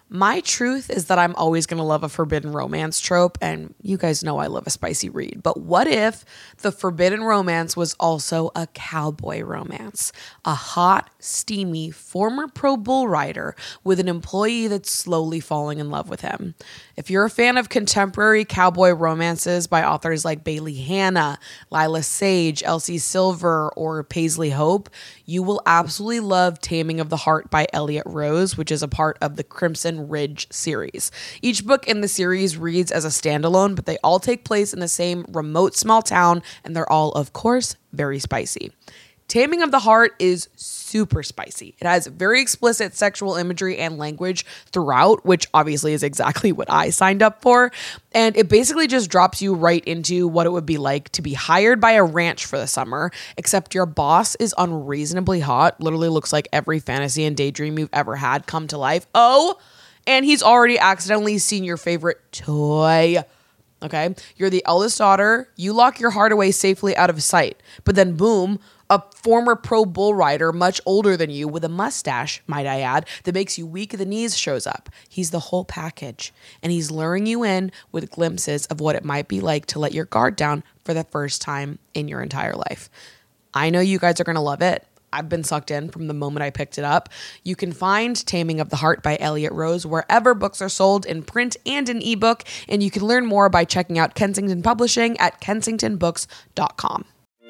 My truth is that I'm always going to love a forbidden romance trope, and you guys know I love a spicy read. But what if the forbidden romance was also a cowboy romance? A hot, steamy, former pro bull rider with an employee that's slowly falling in love with him. If you're a fan of contemporary cowboy romances by authors like Bailey Hanna, Lila Sage, Elsie Silver, or Paisley Hope, you will absolutely love Taming of the Heart by Elliot Rose, which is a part of the Crimson Ridge series. Each book in the series reads as a standalone, but they all take place in the same remote small town, and they're all, of course, very spicy. Taming of the Heart is super spicy. It has very explicit sexual imagery and language throughout, which obviously is exactly what I signed up for. And it basically just drops you right into what it would be like to be hired by a ranch for the summer, except your boss is unreasonably hot, literally looks like every fantasy and daydream you've ever had come to life. Oh, and he's already accidentally seen your favorite toy. Okay? You're the eldest daughter. You lock your heart away safely out of sight. But then boom, a former pro bull rider, much older than you, with a mustache, might I add, that makes you weak at the knees shows up. He's the whole package. And he's luring you in with glimpses of what it might be like to let your guard down for the first time in your entire life. I know you guys are going to love it. I've been sucked in from the moment I picked it up. You can find Taming of the Heart by Elliot Rose wherever books are sold, in print and in ebook, and you can learn more by checking out Kensington Publishing at kensingtonbooks.com.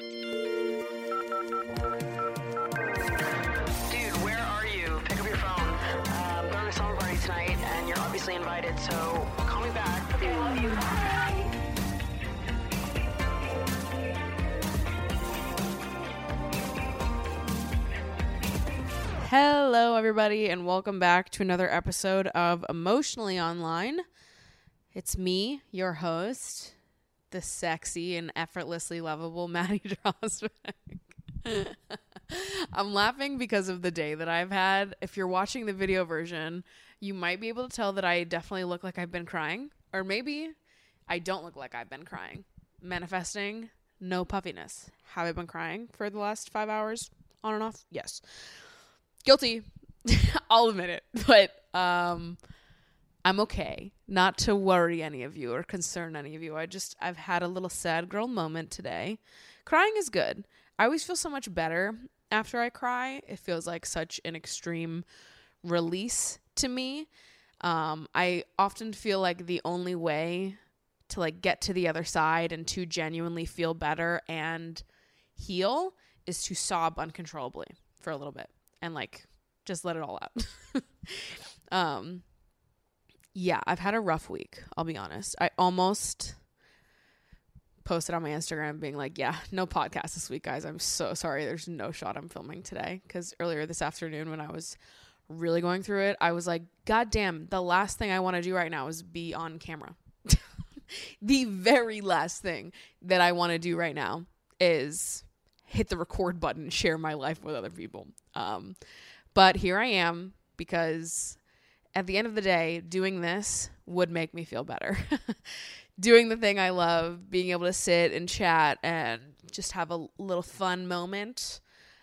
Dude, where are you? Pick up your phone. I'm going to a summer party tonight, and you're obviously invited, so call me back. Okay, I love you. Bye. Hello, everybody, and welcome back to another episode of Emotionally Online. It's me, your host, the sexy and effortlessly lovable Maddie Drosbeck. I'm laughing because of the day that I've had. If you're watching the video version, you might be able to tell that I definitely look like I've been crying, or maybe I don't look like I've been crying. Manifesting no puffiness. Have I been crying for the last 5 hours on and off? Yes. Guilty. I'll admit it. But I'm okay. Not to worry any of you or concern any of you. I've had a little sad girl moment today. Crying is good. I always feel so much better after I cry. It feels like such an extreme release to me. I often feel like the only way to like get to the other side and to genuinely feel better and heal is to sob uncontrollably for a little bit. And like just let it all out. Yeah, I've had a rough week, I'll be honest. I almost posted on my Instagram being like, yeah, no podcast this week, guys. I'm so sorry there's no shot I'm filming today. Because earlier this afternoon when I was really going through it, I was like, God damn, the last thing I want to do right now is be on camera. The very last thing that I want to do right now is hit the record button and share my life with other people. But here I am, because at the end of the day, doing this would make me feel better. Doing the thing I love, being able to sit and chat and just have a little fun moment,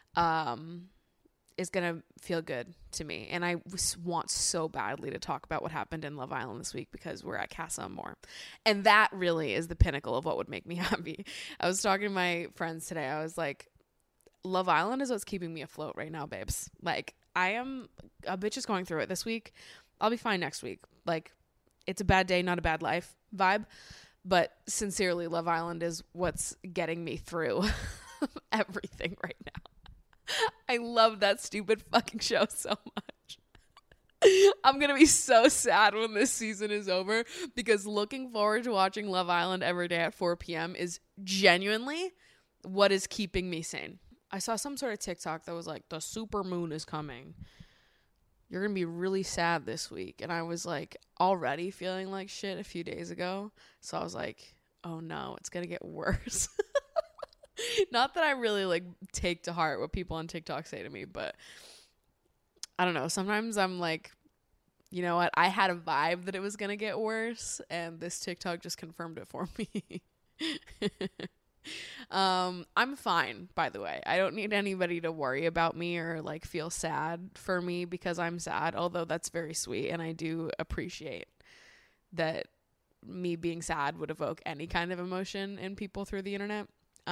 is going to feel good to me. And I want so badly to talk about what happened in Love Island this week, because we're at Casa Amor. And that really is the pinnacle of what would make me happy. I was talking to my friends today. I was like, Love Island is what's keeping me afloat right now, babes. Like, a bitch is going through it this week. I'll be fine next week. Like, it's a bad day, not a bad life vibe. But sincerely, Love Island is what's getting me through everything right now. I love that stupid fucking show so much. I'm going to be so sad when this season is over, because looking forward to watching Love Island every day at 4 p.m. is genuinely what is keeping me sane. I saw some sort of TikTok that was like, the super moon is coming. You're going to be really sad this week. And I was like already feeling like shit a few days ago. So I was like, oh no, it's going to get worse. Not that I really like take to heart what people on TikTok say to me, but I don't know. Sometimes I'm like, you know what? I had a vibe that it was going to get worse, and this TikTok just confirmed it for me. I'm fine, by the way. I don't need anybody to worry about me or like feel sad for me because I'm sad, although that's very sweet and I do appreciate that me being sad would evoke any kind of emotion in people through the internet.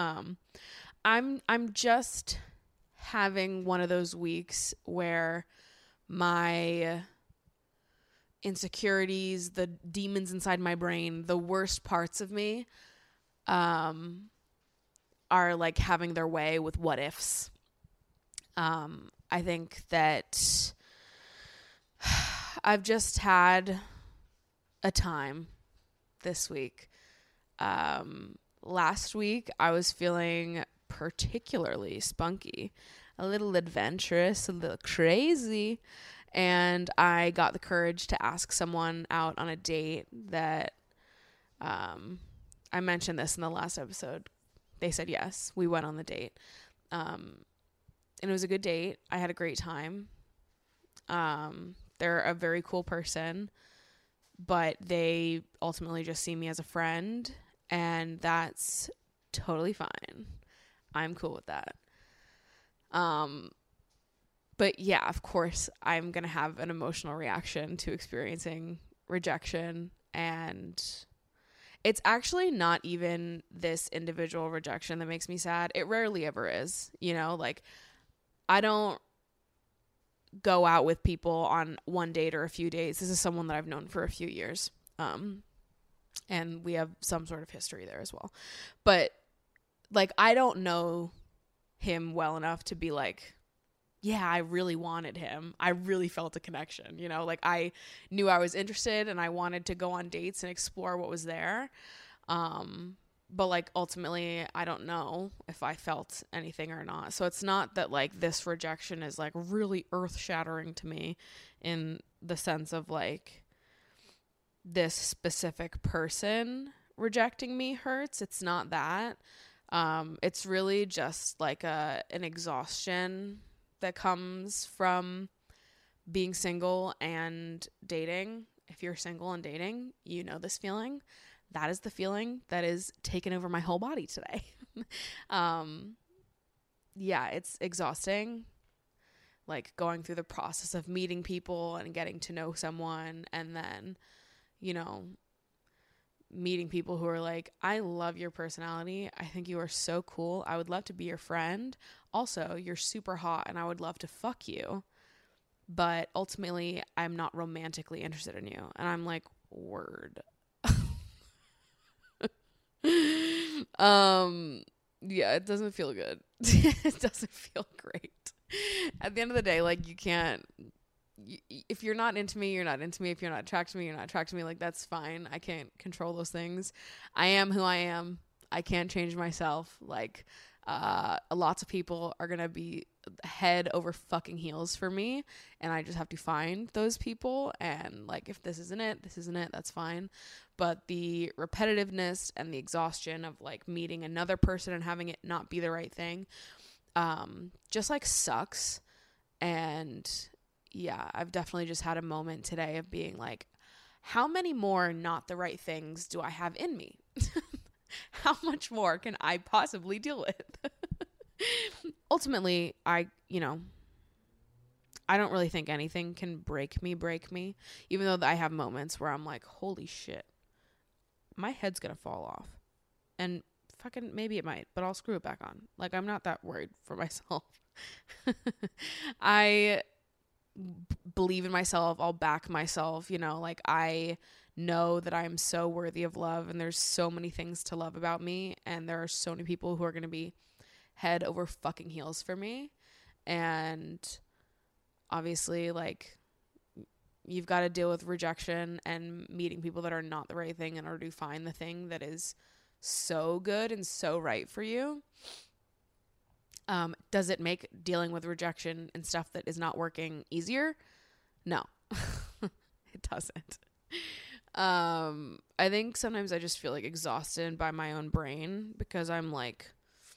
I'm just having one of those weeks where my insecurities, the demons inside my brain, the worst parts of me, are like having their way with what ifs. I think that I've just had a time this week. Last week I was feeling particularly spunky, a little adventurous, a little crazy, and I got the courage to ask someone out on a date that I mentioned this in the last episode. They said yes. We went on the date. And it was a good date. I had a great time. They're a very cool person, but they ultimately just see me as a friend, and that's totally fine. I'm cool with that. But yeah, of course, I'm going to have an emotional reaction to experiencing rejection, and it's actually not even this individual rejection that makes me sad. It rarely ever is, you know, like I don't go out with people on one date or a few dates. This is someone that I've known for a few years. And we have some sort of history there as well. But like, I don't know him well enough to be like, yeah, I really wanted him. I really felt a connection, you know, like I knew I was interested and I wanted to go on dates and explore what was there. But like ultimately I don't know if I felt anything or not. So it's not that like this rejection is like really earth shattering to me in the sense of like this specific person rejecting me hurts. It's not that. It's really just like an exhaustion that comes from being single and dating. If you're single and dating, you know this feeling. That is the feeling that is taken over my whole body today. Yeah, it's exhausting. Like going through the process of meeting people and getting to know someone, and then, you know, meeting people who are like, I love your personality. I think you are so cool. I would love to be your friend. Also, you're super hot and I would love to fuck you. But ultimately, I'm not romantically interested in you. And I'm like, word. Yeah, it doesn't feel good. It doesn't feel great. At the end of the day, like you can't, if you're not into me, you're not into me. If you're not attracted to me, you're not attracted to me. Like that's fine. I can't control those things. I am who I am. I can't change myself. Like, lots of people are going to be head over fucking heels for me. And I just have to find those people. And like, if this isn't it, this isn't it. That's fine. But the repetitiveness and the exhaustion of like meeting another person and having it not be the right thing, just like sucks. And yeah, I've definitely just had a moment today of being like, how many more not the right things do I have in me? How much more can I possibly deal with? Ultimately, I don't really think anything can break me, even though I have moments where I'm like, holy shit, my head's gonna fall off. And fucking maybe it might, but I'll screw it back on. Like, I'm not that worried for myself. I believe in myself. I'll back myself, you know, like I know that I'm so worthy of love and there's so many things to love about me, and there are so many people who are going to be head over fucking heels for me. And obviously, like, you've got to deal with rejection and meeting people that are not the right thing in order to find the thing that is so good and so right for you. Does it make dealing with rejection and stuff that is not working easier? No, it doesn't. I think sometimes I just feel like exhausted by my own brain because I'm like,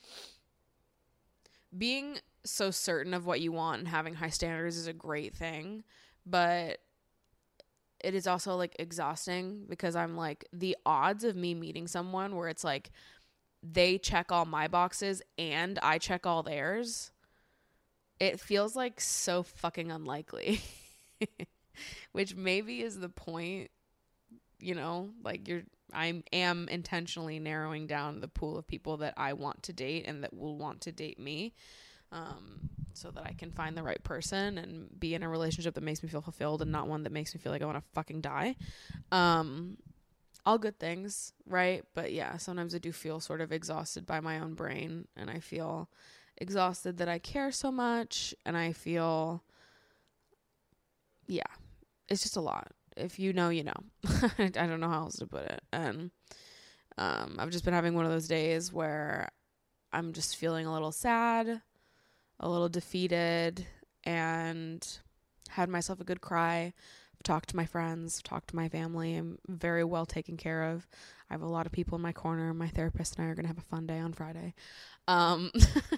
being so certain of what you want and having high standards is a great thing, but it is also like exhausting because I'm like, the odds of me meeting someone where it's like they check all my boxes and I check all theirs, it feels like so fucking unlikely. Which maybe is the point, you know, like I am intentionally narrowing down the pool of people that I want to date and that will want to date me, so that I can find the right person and be in a relationship that makes me feel fulfilled and not one that makes me feel like I want to fucking die. All good things, right? But yeah, sometimes I do feel sort of exhausted by my own brain, and I feel exhausted that I care so much, and I feel, yeah, it's just a lot. If you know, you know. I don't know how else to put it. And I've just been having one of those days where I'm just feeling a little sad, a little defeated, and had myself a good cry. I've talked to my friends, talked to my family. I'm very well taken care of. I have a lot of people in my corner. My therapist and I are going to have a fun day on Friday. I've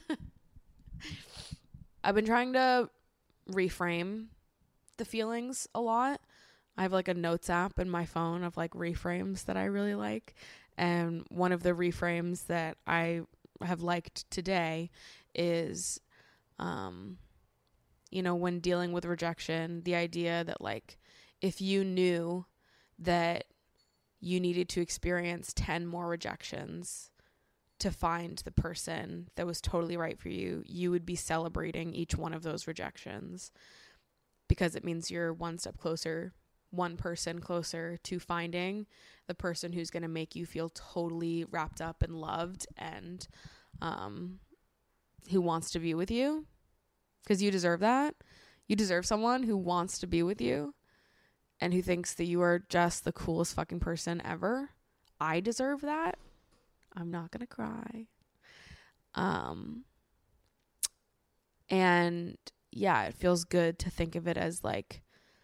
been trying to reframe the feelings a lot. I have like a notes app in my phone of like reframes that I really like. And one of the reframes that I have liked today is, you know, when dealing with rejection, the idea that like, if you knew that you needed to experience 10 more rejections to find the person that was totally right for you, you would be celebrating each one of those rejections, because it means you're one step closer, one person closer to finding the person who's going to make you feel totally wrapped up and loved, and who wants to be with you, because you deserve that. You deserve someone who wants to be with you and who thinks that you are just the coolest fucking person ever. I deserve that. I'm not going to cry. And yeah, it feels good to think of it as like,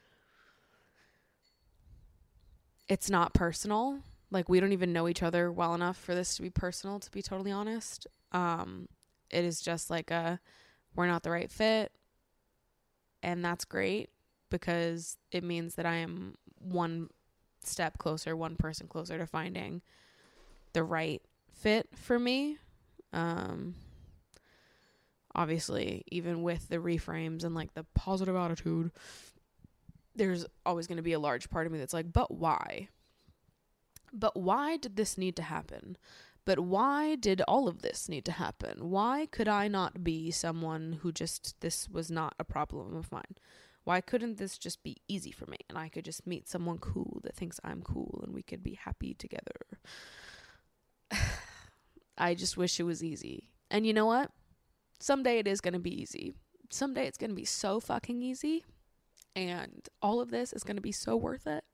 it's not personal. Like, we don't even know each other well enough for this to be personal, to be totally honest. It is just like we're not the right fit. And that's great, because it means that I am one step closer, one person closer to finding the right fit for me. Obviously, even with the reframes and like the positive attitude, there's always going to be a large part of me that's like, but why? But why did this need to happen? But why did all of this need to happen? Why could I not be someone who just, this was not a problem of mine? Why couldn't this just be easy for me? And I could just meet someone cool that thinks I'm cool and we could be happy together. I just wish it was easy. And you know what? Someday it is going to be easy. Someday it's going to be so fucking easy. And all of this is going to be so worth it.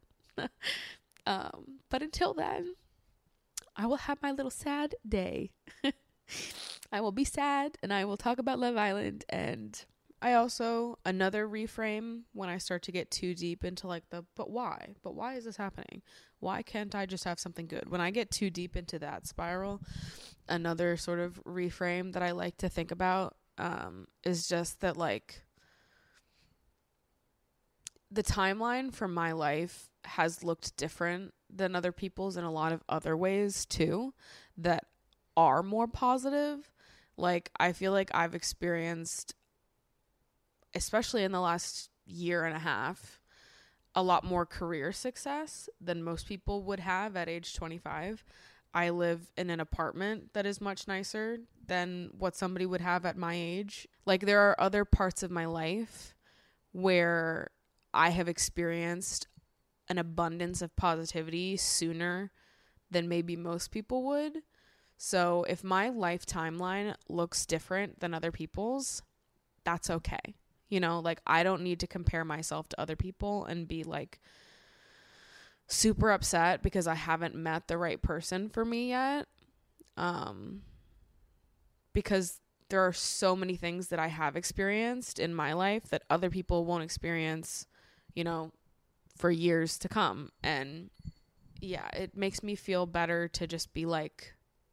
But until then, I will have my little sad day. I will be sad and I will talk about Love Island. And I also, another reframe when I start to get too deep into like but why? But why is this happening? Why can't I just have something good? When I get too deep into that spiral, another sort of reframe that I like to think about is just that like, the timeline for my life has looked different than other people's in a lot of other ways too, that are more positive. Like, I feel like I've experienced, especially in the last year and a half, a lot more career success than most people would have at age 25. I live in an apartment that is much nicer than what somebody would have at my age. Like, there are other parts of my life where I have experienced an abundance of positivity sooner than maybe most people would. So if my life timeline looks different than other people's, that's okay. You know, like, I don't need to compare myself to other people and be like super upset because I haven't met the right person for me yet. Because there are so many things that I have experienced in my life that other people won't experience, you know, for years to come. And yeah, it makes me feel better to just be like,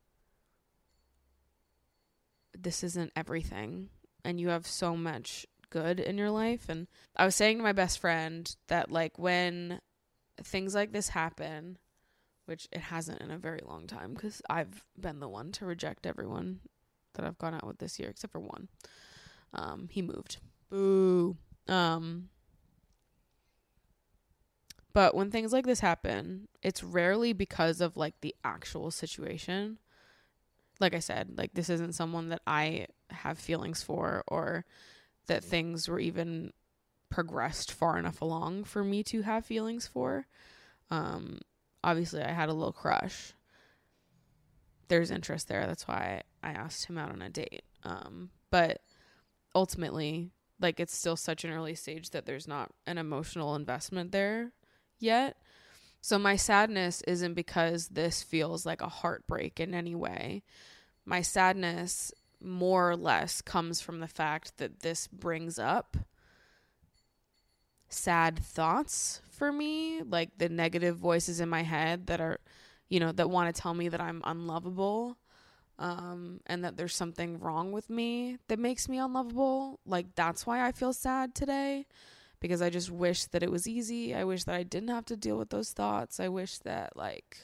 this isn't everything, and you have so much good in your life. And I was saying to my best friend that like, when things like this happen, which it hasn't in a very long time because I've been the one to reject everyone that I've gone out with this year, except for one. He moved. Boo. But when things like this happen, it's rarely because of like the actual situation. Like I said, like this isn't someone that I have feelings for, or that things were even progressed far enough along for me to have feelings for. Obviously I had a little crush. There's interest there. That's why I asked him out on a date. But ultimately, like, it's still such an early stage that there's not an emotional investment there yet. So my sadness isn't because this feels like a heartbreak in any way. My sadness more or less comes from the fact that this brings up sad thoughts for me, like the negative voices in my head that are, you know, that want to tell me that I'm unlovable, and that there's something wrong with me that makes me unlovable. Like, that's why I feel sad today, because I just wish that it was easy. I wish that I didn't have to deal with those thoughts. I wish that, like,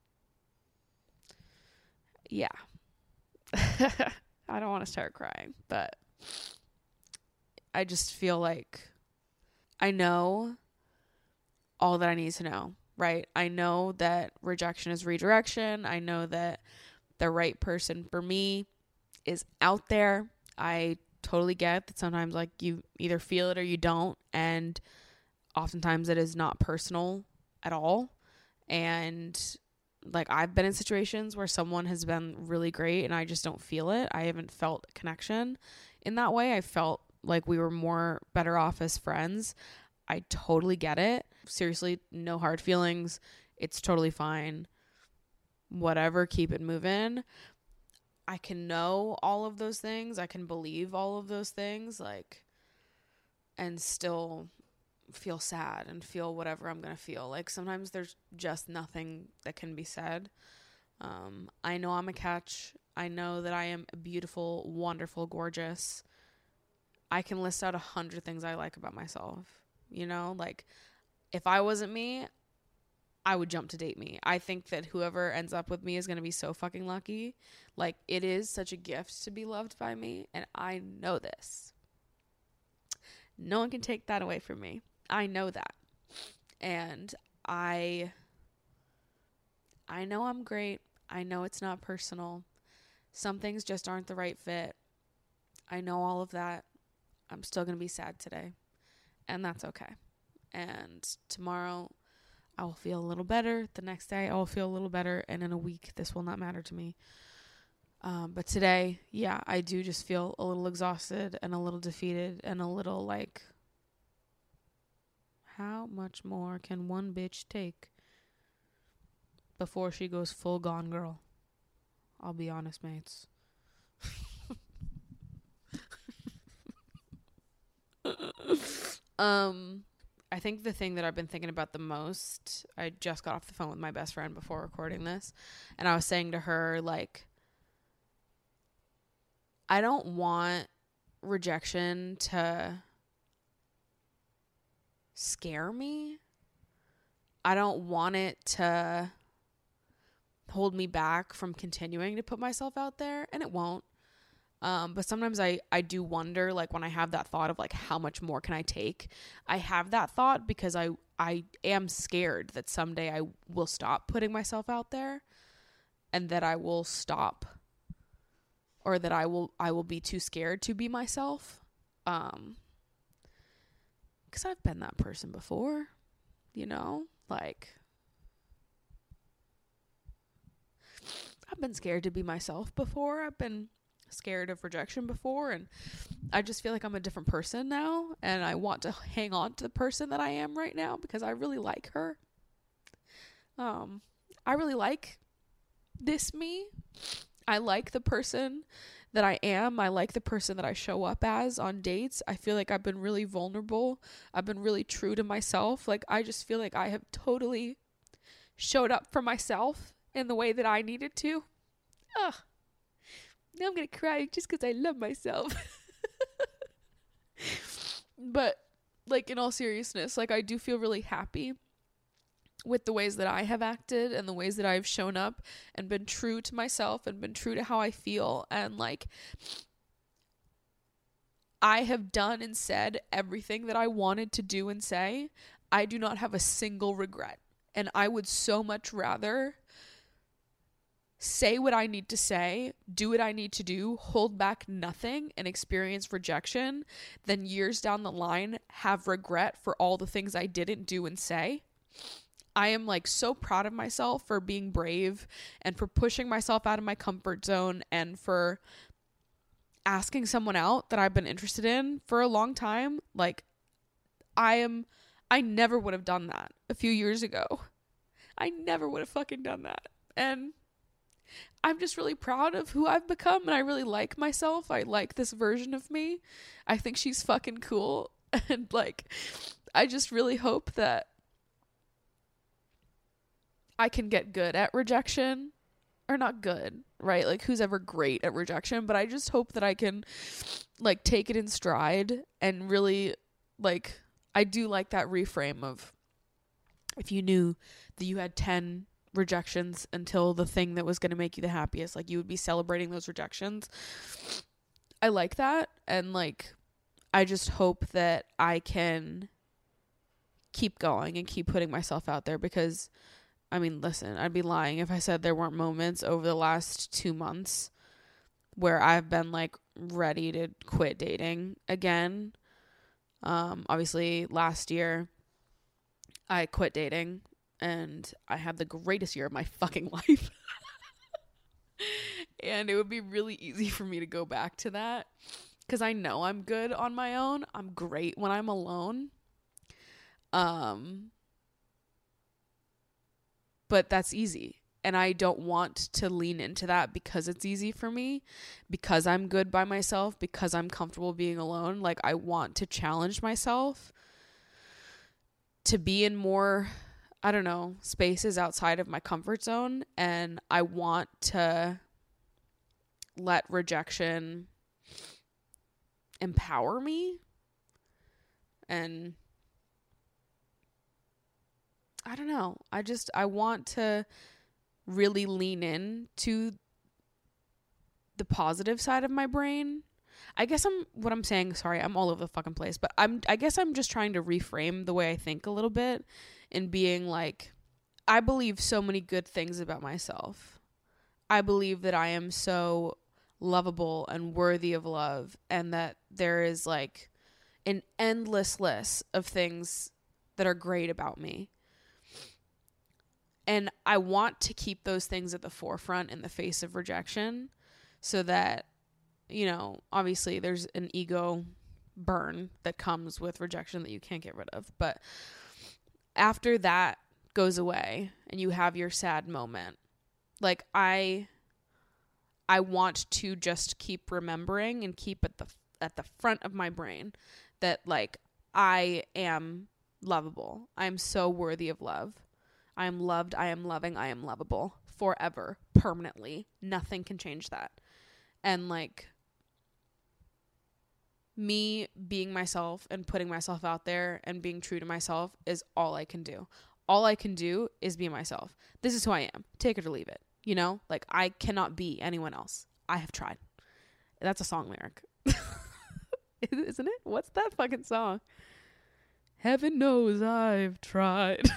yeah. I don't want to start crying, but I just feel like I know all that I need to know, right? I know that rejection is redirection. I know that the right person for me is out there. I totally get that sometimes, like, you either feel it or you don't, and oftentimes it is not personal at all. And like, I've been in situations where someone has been really great and I just don't feel it. I haven't felt a connection in that way. I felt like we were better off as friends. I totally get it. Seriously, no hard feelings. It's totally fine. Whatever, keep it moving. I can know all of those things. I can believe all of those things, like, and still feel sad and feel whatever I'm gonna feel. Like, sometimes there's just nothing that can be said. I know I'm a catch. I know that I am beautiful, wonderful, gorgeous. I can list out 100 things I like about myself. You know, like, if I wasn't me, I would jump to date me. I think that whoever ends up with me is going to be so fucking lucky. Like, it is such a gift to be loved by me, and I know this. No one can take that away from me. I know that. And I know I'm great. I know it's not personal. Some things just aren't the right fit. I know all of that. I'm still going to be sad today, and that's okay. And tomorrow I will feel a little better. The next day I will feel a little better. And in a week, this will not matter to me. But today, yeah, I do just feel a little exhausted and a little defeated and a little like, how much more can one bitch take before she goes full Gone Girl? I'll be honest, mates. I think the thing that I've been thinking about the most, I just got off the phone with my best friend before recording this, and I was saying to her, like, I don't want rejection to scare me. I don't want it to hold me back from continuing to put myself out there, and it won't. But sometimes I do wonder, like, when I have that thought of, like, how much more can I take? I have that thought because I am scared that someday I will stop putting myself out there, and that I will stop, or that I will be too scared to be myself. Because I've been that person before, you know, like, I've been scared to be myself before. I've been scared of rejection before, and I just feel like I'm a different person now, and I want to hang on to the person that I am right now because I really like her. I really like this me. I like the person that I am. I like the person that I show up as on dates. I feel like I've been really vulnerable. I've been really true to myself. Like, I just feel like I have totally showed up for myself in the way that I needed to. Ugh. Now I'm going to cry just because I love myself. But, like, in all seriousness, like, I do feel really happy with the ways that I have acted and the ways that I've shown up and been true to myself and been true to how I feel. And like, I have done and said everything that I wanted to do and say. I do not have a single regret. And I would so much rather say what I need to say, do what I need to do, hold back nothing, and experience rejection than years down the line have regret for all the things I didn't do and say. I am like so proud of myself for being brave and for pushing myself out of my comfort zone and for asking someone out that I've been interested in for a long time. Like, I never would have done that a few years ago. I never would have fucking done that. And I'm just really proud of who I've become, and I really like myself. I like this version of me. I think she's fucking cool. And like, I just really hope that I can get good at rejection. Or not good, right? Like, who's ever great at rejection? But I just hope that I can like take it in stride and really like, I do like that reframe of, if you knew that you had 10 rejections until the thing that was going to make you the happiest, like, you would be celebrating those rejections. I like that. And like, I just hope that I can keep going and keep putting myself out there, because I mean, listen, I'd be lying if I said there weren't moments over the last 2 months where I've been like ready to quit dating again. Obviously last year I quit dating and I had the greatest year of my fucking life. And it would be really easy for me to go back to that, because I know I'm good on my own. I'm great when I'm alone. But that's easy. And I don't want to lean into that because it's easy for me, because I'm good by myself, because I'm comfortable being alone. Like, I want to challenge myself to be in more, I don't know, spaces outside of my comfort zone. And I want to let rejection empower me. And I don't know. I want to really lean in to the positive side of my brain. I guess I'm all over the fucking place, but I guess I'm just trying to reframe the way I think a little bit, and being like, I believe so many good things about myself. I believe that I am so lovable and worthy of love, and that there is like an endless list of things that are great about me. And I want to keep those things at the forefront in the face of rejection, so that, you know, obviously there's an ego burn that comes with rejection that you can't get rid of. But after that goes away and you have your sad moment, like, I want to just keep remembering and keep at the front of my brain that, like, I am lovable. I am so worthy of love. I am loved, I am loving, I am lovable forever, permanently. Nothing can change that. And like, me being myself and putting myself out there and being true to myself is all I can do. All I can do is be myself. This is who I am. Take it or leave it. You know, like, I cannot be anyone else. I have tried. That's a song lyric. Isn't it? What's that fucking song? Heaven knows I've tried.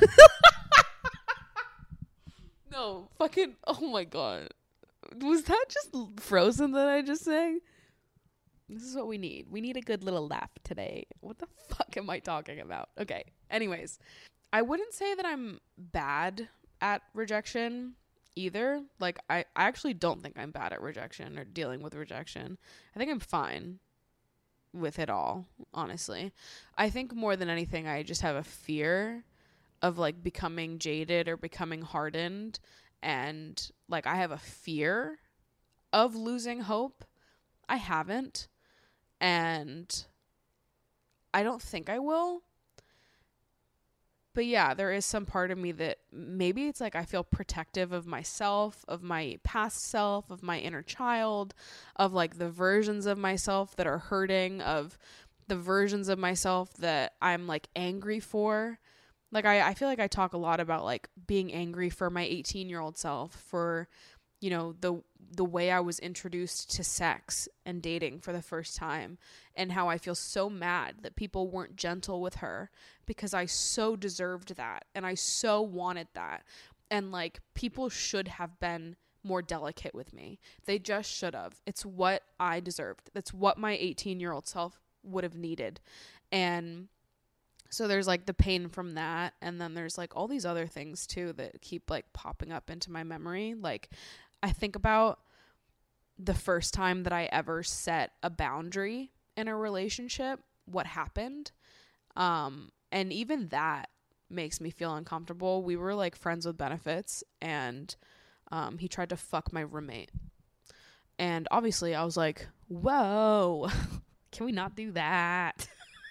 No, fucking, oh my god. Was that just Frozen that I just sang? This is what we need. We need a good little laugh today. What the fuck am I talking about? Okay, anyways. I wouldn't say that I'm bad at rejection either. Like, I actually don't think I'm bad at rejection or dealing with rejection. I think I'm fine with it all, honestly. I think more than anything, I just have a fear of like becoming jaded or becoming hardened, and like, I have a fear of losing hope. I haven't, and I don't think I will. But yeah, there is some part of me that maybe it's like I feel protective of myself, of my past self, of my inner child, of like the versions of myself that are hurting, of the versions of myself that I'm like angry for. Like, I feel like I talk a lot about, like, being angry for my 18-year-old self, for, you know, the way I was introduced to sex and dating for the first time, and how I feel so mad that people weren't gentle with her, because I so deserved that, and I so wanted that. And, like, people should have been more delicate with me. They just should have. It's what I deserved. That's what my 18-year-old self would have needed. And so there's, like, the pain from that, and then there's, like, all these other things too that keep, like, popping up into my memory. Like, I think about the first time that I ever set a boundary in a relationship, what happened. And even that makes me feel uncomfortable. We were, like, friends with benefits, and he tried to fuck my roommate. And obviously I was like, whoa, can we not do that?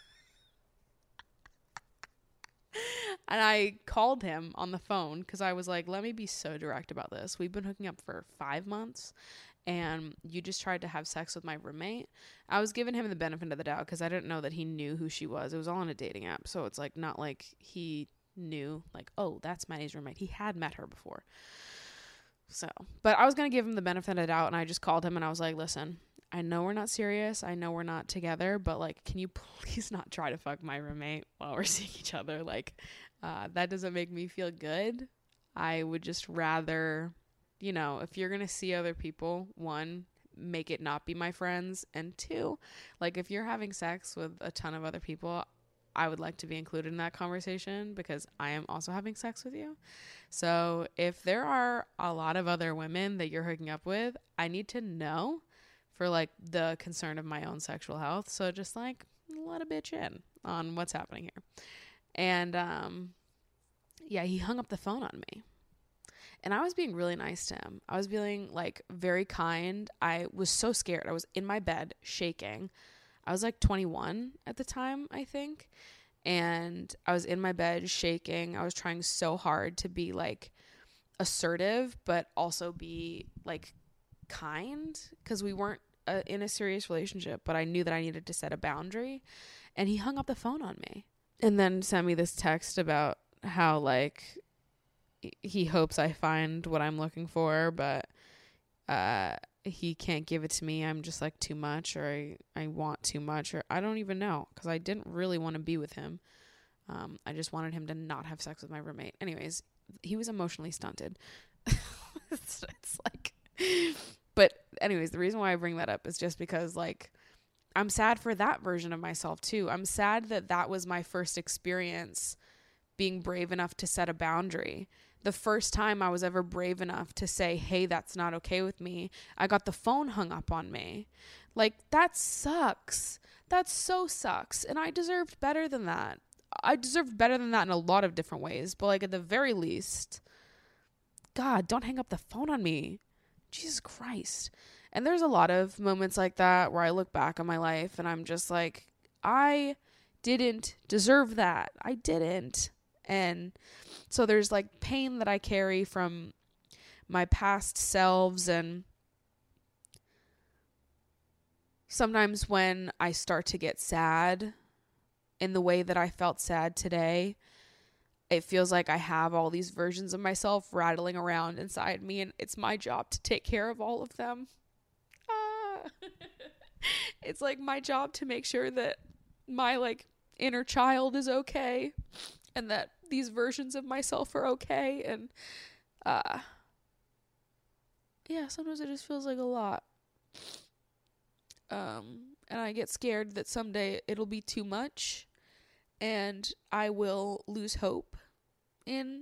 And I called him on the phone because I was like, let me be so direct about this. We've been hooking up for 5 months, and you just tried to have sex with my roommate. I was giving him the benefit of the doubt because I didn't know that he knew who she was. It was all on a dating app. So it's, like, not like he knew, like, oh, that's Maddie's roommate. He had met her before. So, but I was going to give him the benefit of the doubt, and I just called him and I was like, listen, I know we're not serious. I know we're not together, but, like, can you please not try to fuck my roommate while we're seeing each other? Like, that doesn't make me feel good. I would just rather, you know, if you're going to see other people, 1, make it not be my friends. And 2, like, if you're having sex with a ton of other people, I would like to be included in that conversation because I am also having sex with you. So if there are a lot of other women that you're hooking up with, I need to know for, like, the concern of my own sexual health. So just, like, let a bitch in on what's happening here. And, yeah, he hung up the phone on me, and I was being really nice to him. I was being, like, very kind. I was so scared. I was in my bed shaking. I was, like, 21 at the time, I think. And I was in my bed shaking. I was trying so hard to be, like, assertive, but also be, like, kind, because we weren't in a serious relationship, but I knew that I needed to set a boundary. And he hung up the phone on me and then sent me this text about how, like, he hopes I find what I'm looking for, but he can't give it to me. I'm just, like, too much, or I want too much, or I don't even know, because I didn't really want to be with him. I just wanted him to not have sex with my roommate. Anyways, he was emotionally stunted. It's like, but anyways, the reason why I bring that up is just because, like, I'm sad for that version of myself too. I'm sad that that was my first experience being brave enough to set a boundary. The first time I was ever brave enough to say, hey, that's not okay with me, I got the phone hung up on me. Like, that sucks. That so sucks. And I deserved better than that. I deserved better than that in a lot of different ways. But, like, at the very least, God, don't hang up the phone on me. Jesus Christ. And there's a lot of moments like that where I look back on my life and I'm just like, I didn't deserve that. I didn't. And so there's, like, pain that I carry from my past selves. And sometimes when I start to get sad in the way that I felt sad today, it feels like I have all these versions of myself rattling around inside me, and it's my job to take care of all of them. It's, like, my job to make sure that my, like, inner child is okay, and that these versions of myself are okay. And yeah, sometimes it just feels like a lot. And I get scared that someday it'll be too much and I will lose hope in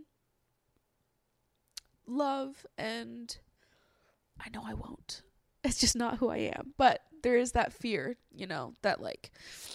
love, and I know I won't. It's just not who I am. But there is that fear, you know, that, like,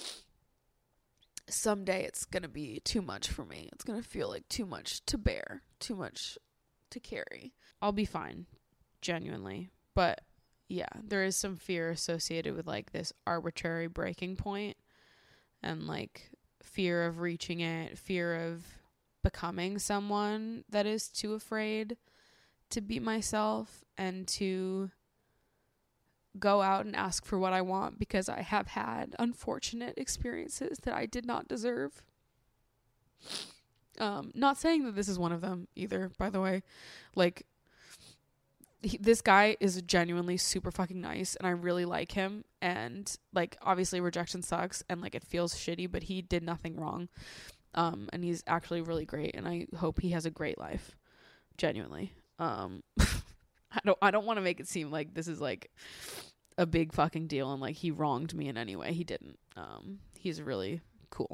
someday it's going to be too much for me. It's going to feel like too much to bear, too much to carry. I'll be fine, genuinely. But yeah, there is some fear associated with, like, this arbitrary breaking point, and, like, fear of reaching it, fear of becoming someone that is too afraid to be myself and to go out and ask for what I want, because I have had unfortunate experiences that I did not deserve. Not saying that this is one of them either, by the way. Like, this guy is genuinely super fucking nice, and I really like him. And, like, obviously rejection sucks, and, like, it feels shitty, but he did nothing wrong. And he's actually really great, and I hope he has a great life. Genuinely. I don't want to make it seem like this is, like, a big fucking deal and, like, he wronged me in any way. He didn't. He's really cool.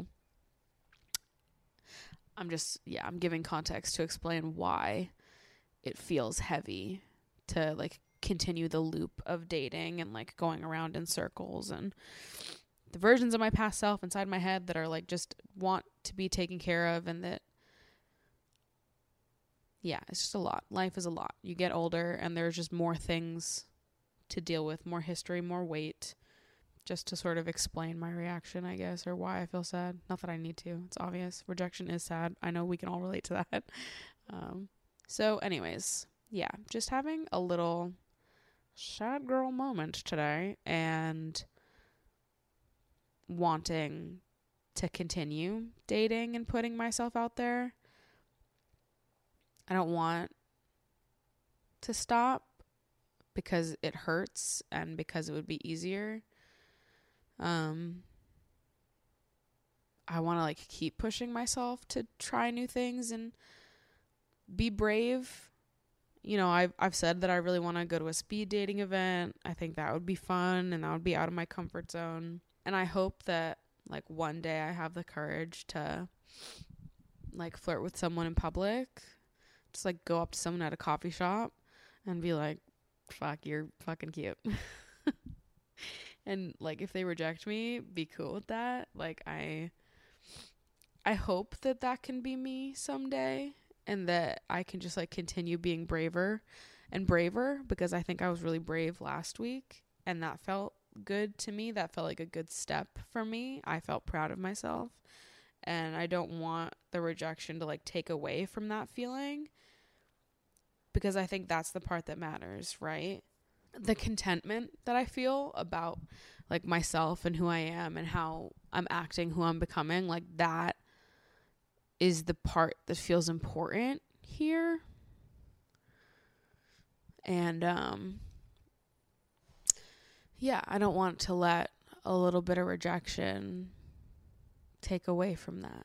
I'm giving context to explain why it feels heavy to, like, continue the loop of dating and, like, going around in circles, and the versions of my past self inside my head that are, like, just want to be taken care of, and that, yeah, it's just a lot. Life is a lot. You get older and there's just more things to deal with, more history, more weight, just to sort of explain my reaction, I guess, or why I feel sad. Not that I need to. It's obvious. Rejection is sad. I know we can all relate to that. So anyways, yeah, just having a little sad girl moment today, and wanting to continue dating and putting myself out there. I don't want to stop because it hurts and because it would be easier. I want to, like, keep pushing myself to try new things and be brave. You know, I've said that I really want to go to a speed dating event. I think that would be fun, and that would be out of my comfort zone. And I hope that, like, one day I have the courage to, like, flirt with someone in public. Just, like, go up to someone at a coffee shop and be like, fuck, you're fucking cute. And, like, if they reject me, be cool with that. Like, I hope that that can be me someday, and that I can just, like, continue being braver and braver, because I think I was really brave last week, and that felt good to me. That felt like a good step for me. I felt proud of myself, and I don't want the rejection to, like, take away from that feeling, because I think that's the part that matters, right? The contentment that I feel about, like, myself and who I am and how I'm acting, who I'm becoming, like, that is the part that feels important here. And yeah, I don't want to let a little bit of rejection take away from that.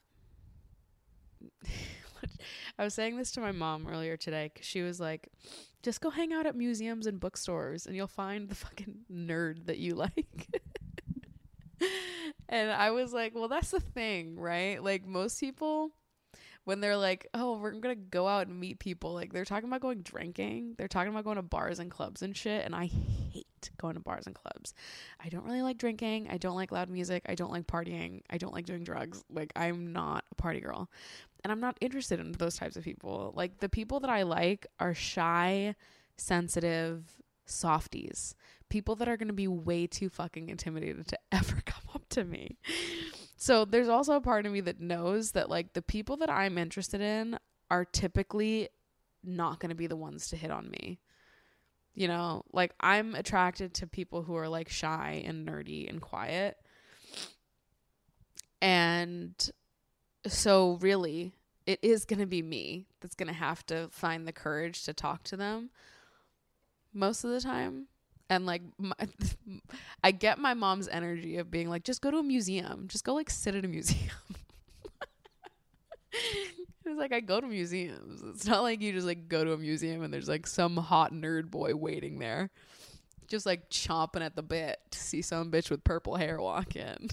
I was saying this to my mom earlier today, because she was like, just go hang out at museums and bookstores and you'll find the fucking nerd that you like. And I was like, well, that's the thing, right? Like, most people, when they're like, oh, we're gonna go out and meet people, like, they're talking about going drinking, they're talking about going to bars and clubs and shit, and I hate going to bars and clubs. I don't really like drinking, I don't like loud music, I don't like partying, I don't like doing drugs. Like, I'm not a party girl, and I'm not interested in those types of people. Like, the people that I like are shy, sensitive softies, people that are gonna be way too fucking intimidated to ever come up to me. So there's also a part of me that knows that, like, the people that I'm interested in are typically not going to be the ones to hit on me. You know, like, I'm attracted to people who are, like, shy and nerdy and quiet. And so really, it is going to be me that's going to have to find the courage to talk to them most of the time. And, like, I get my mom's energy of being like, just go to a museum. Just go, like, sit at a museum. It's like, I go to museums. It's not like you just, like, go to a museum and there's, like, some hot nerd boy waiting there, just, like, chomping at the bit to see some bitch with purple hair walk in.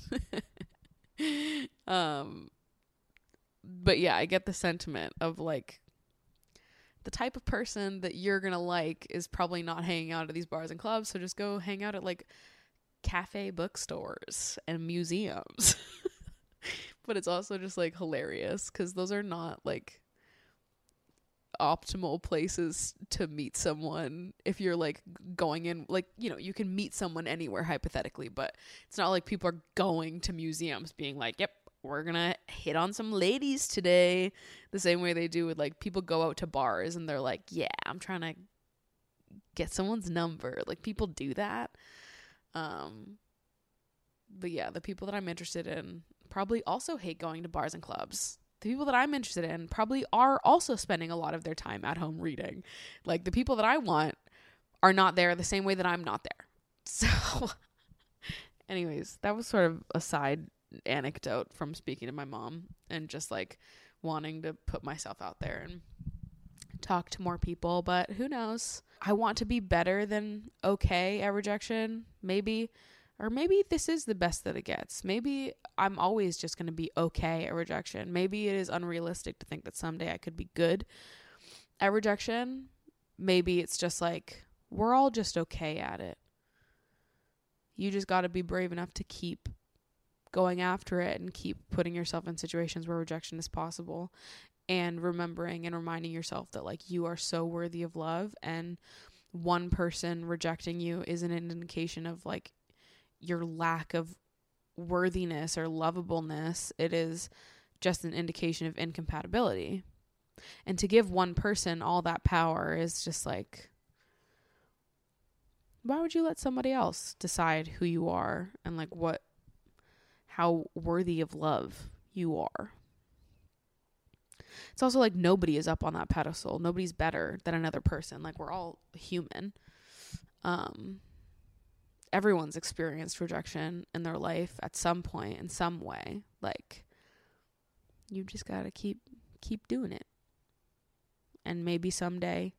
But, yeah, I get the sentiment of, like, the type of person that you're gonna like is probably not hanging out at these bars and clubs, so just go hang out at, like, cafe bookstores and museums. But it's also just, like, hilarious, because those are not, like, optimal places to meet someone if you're, like, going in, like, you know, you can meet someone anywhere hypothetically, but it's not like people are going to museums being like, yep, we're gonna hit on some ladies today, the same way they do with, like, people go out to bars and they're like, yeah, I'm trying to get someone's number. Like, people do that. But yeah, the people that I'm interested in probably also hate going to bars and clubs. The people that I'm interested in probably are also spending a lot of their time at home reading. Like, the people that I want are not there the same way that I'm not there. So anyways, that was sort of a side anecdote from speaking to my mom and just like wanting to put myself out there and talk to more people. But who knows? I want to be better than okay at rejection, maybe. Or maybe this is the best that it gets. Maybe I'm always just going to be okay at rejection. Maybe it is unrealistic to think that someday I could be good at rejection. Maybe it's just like, we're all just okay at it. You just got to be brave enough to keep going after it and keep putting yourself in situations where rejection is possible, and remembering and reminding yourself that like you are so worthy of love, and one person rejecting you isn't an indication of like your lack of worthiness or lovableness. It is just an indication of incompatibility. And to give one person all that power is just like, why would you let somebody else decide who you are and like how worthy of love you are? It's also like nobody is up on that pedestal. Nobody's better than another person. Like, we're all human. Everyone's experienced rejection in their life at some point in some way. Like, you just gotta keep doing it. And maybe someday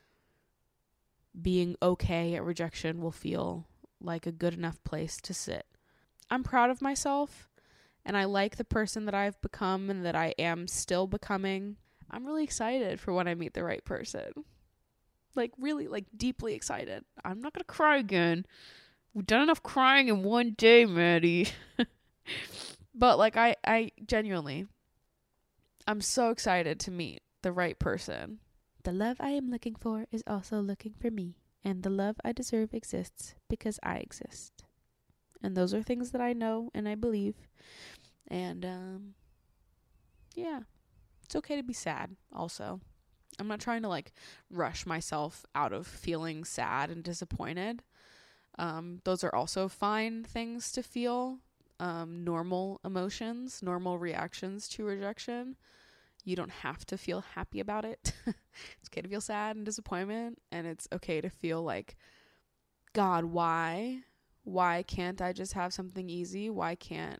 being okay at rejection will feel like a good enough place to sit. I'm proud of myself, and I like the person that I've become and that I am still becoming. I'm really excited for when I meet the right person. Like, really, like, deeply excited. I'm not gonna cry again. We've done enough crying in one day, Maddie. But like, I genuinely, I'm so excited to meet the right person. The love I am looking for is also looking for me, and the love I deserve exists because I exist. And those are things that I know and I believe. And yeah, it's okay to be sad also. I'm not trying to like rush myself out of feeling sad and disappointed. Those are also fine things to feel. Normal emotions, normal reactions to rejection. You don't have to feel happy about it. It's okay to feel sad and disappointment, and it's okay to feel like, God, why? Why can't I just have something easy? Why can't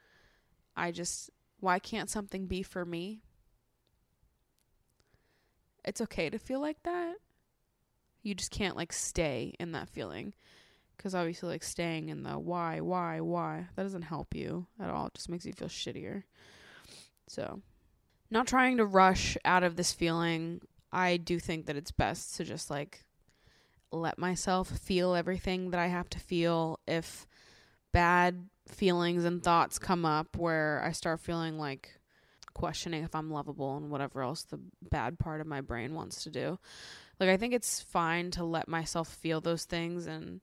something be for me? It's okay to feel like that. You just can't like stay in that feeling. Because obviously, like, staying in the why, that doesn't help you at all. It just makes you feel shittier. So, not trying to rush out of this feeling. I do think that it's best to just, like, let myself feel everything that I have to feel. If bad feelings and thoughts come up where I start feeling like questioning if I'm lovable and whatever else the bad part of my brain wants to do. Like, I think it's fine to let myself feel those things, and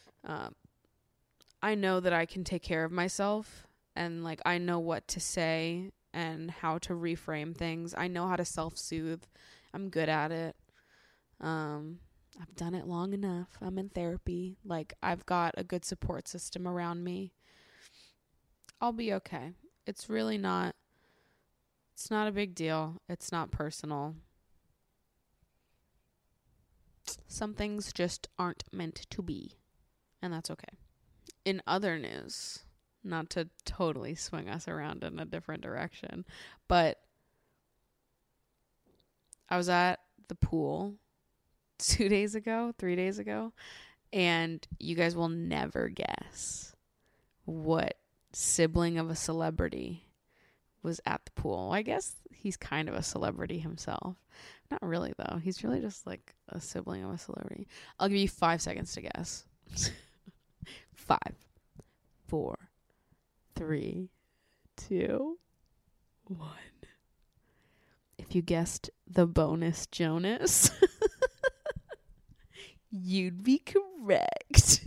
I know that I can take care of myself, and like I know what to say and how to reframe things. I know how to self-soothe. I'm good at it. I've done it long enough. I'm in therapy. Like, I've got a good support system around me. I'll be okay. It's really not, it's not a big deal. It's not personal. Some things just aren't meant to be. And that's okay. In other news, not to totally swing us around in a different direction, but I was at the pool 3 days ago, and you guys will never guess what sibling of a celebrity was at the pool. I guess he's kind of a celebrity himself. Not really, though. He's really just like a sibling of a celebrity. I'll give you 5 seconds to guess. 5, 4, 3, 2, 1. If you guessed the bonus Jonas, you'd be correct.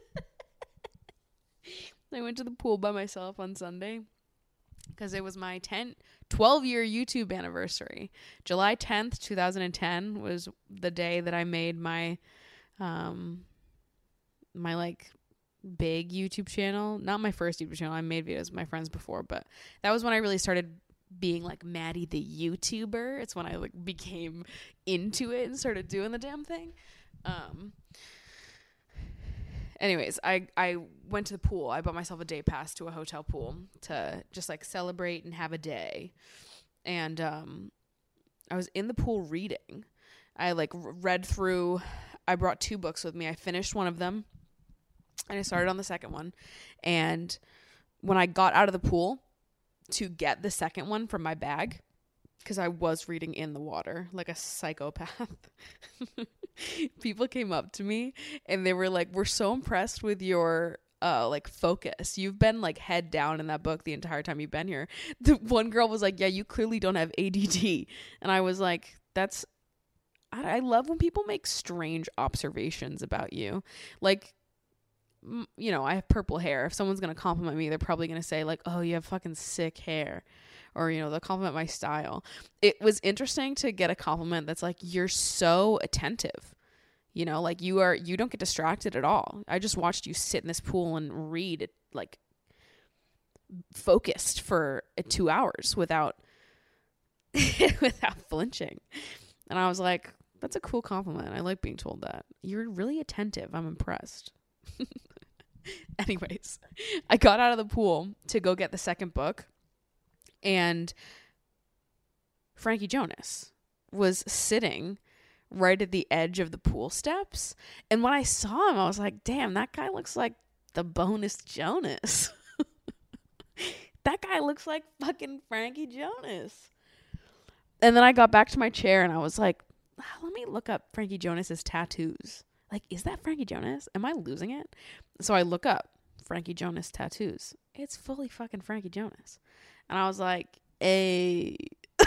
I went to the pool by myself on Sunday because it was my 12-year YouTube anniversary. July 10th, 2010 was the day that I made my my like big YouTube channel. Not my first YouTube channel. I made videos with my friends before, but that was when I really started being like Maddie the YouTuber. It's when I like became into it and started doing the damn thing. Anyways, I went to the pool. I bought myself a day pass to a hotel pool to just like celebrate and have a day. And I was in the pool reading. I like read through, I brought 2 books with me. I finished one of them and I started on the second one. And when I got out of the pool to get the second one from my bag, because I was reading in the water like a psychopath, people came up to me and they were like, we're so impressed with your like focus. You've been like head down in that book the entire time you've been here. The one girl was like, yeah, you clearly don't have ADD. And I was like, I love when people make strange observations about you. Like, you know, I have purple hair. If someone's going to compliment me, they're probably going to say like, oh, you have fucking sick hair. Or, you know, they'll compliment my style. It was interesting to get a compliment that's like, you're so attentive. You know, like you don't get distracted at all. I just watched you sit in this pool and read it like focused for 2 hours without flinching. And I was like, that's a cool compliment. I like being told that. You're really attentive. I'm impressed. Anyways, I got out of the pool to go get the second book, and Frankie Jonas was sitting right at the edge of the pool steps. And when I saw him, I was like, damn, that guy looks like the Bonus Jonas. That guy looks like fucking Frankie Jonas. And then I got back to my chair and I was like, let me look up Frankie Jonas's tattoos. Like, is that Frankie Jonas? Am I losing it? So I look up Frankie Jonas tattoos. It's fully fucking Frankie Jonas. And I was like, hey.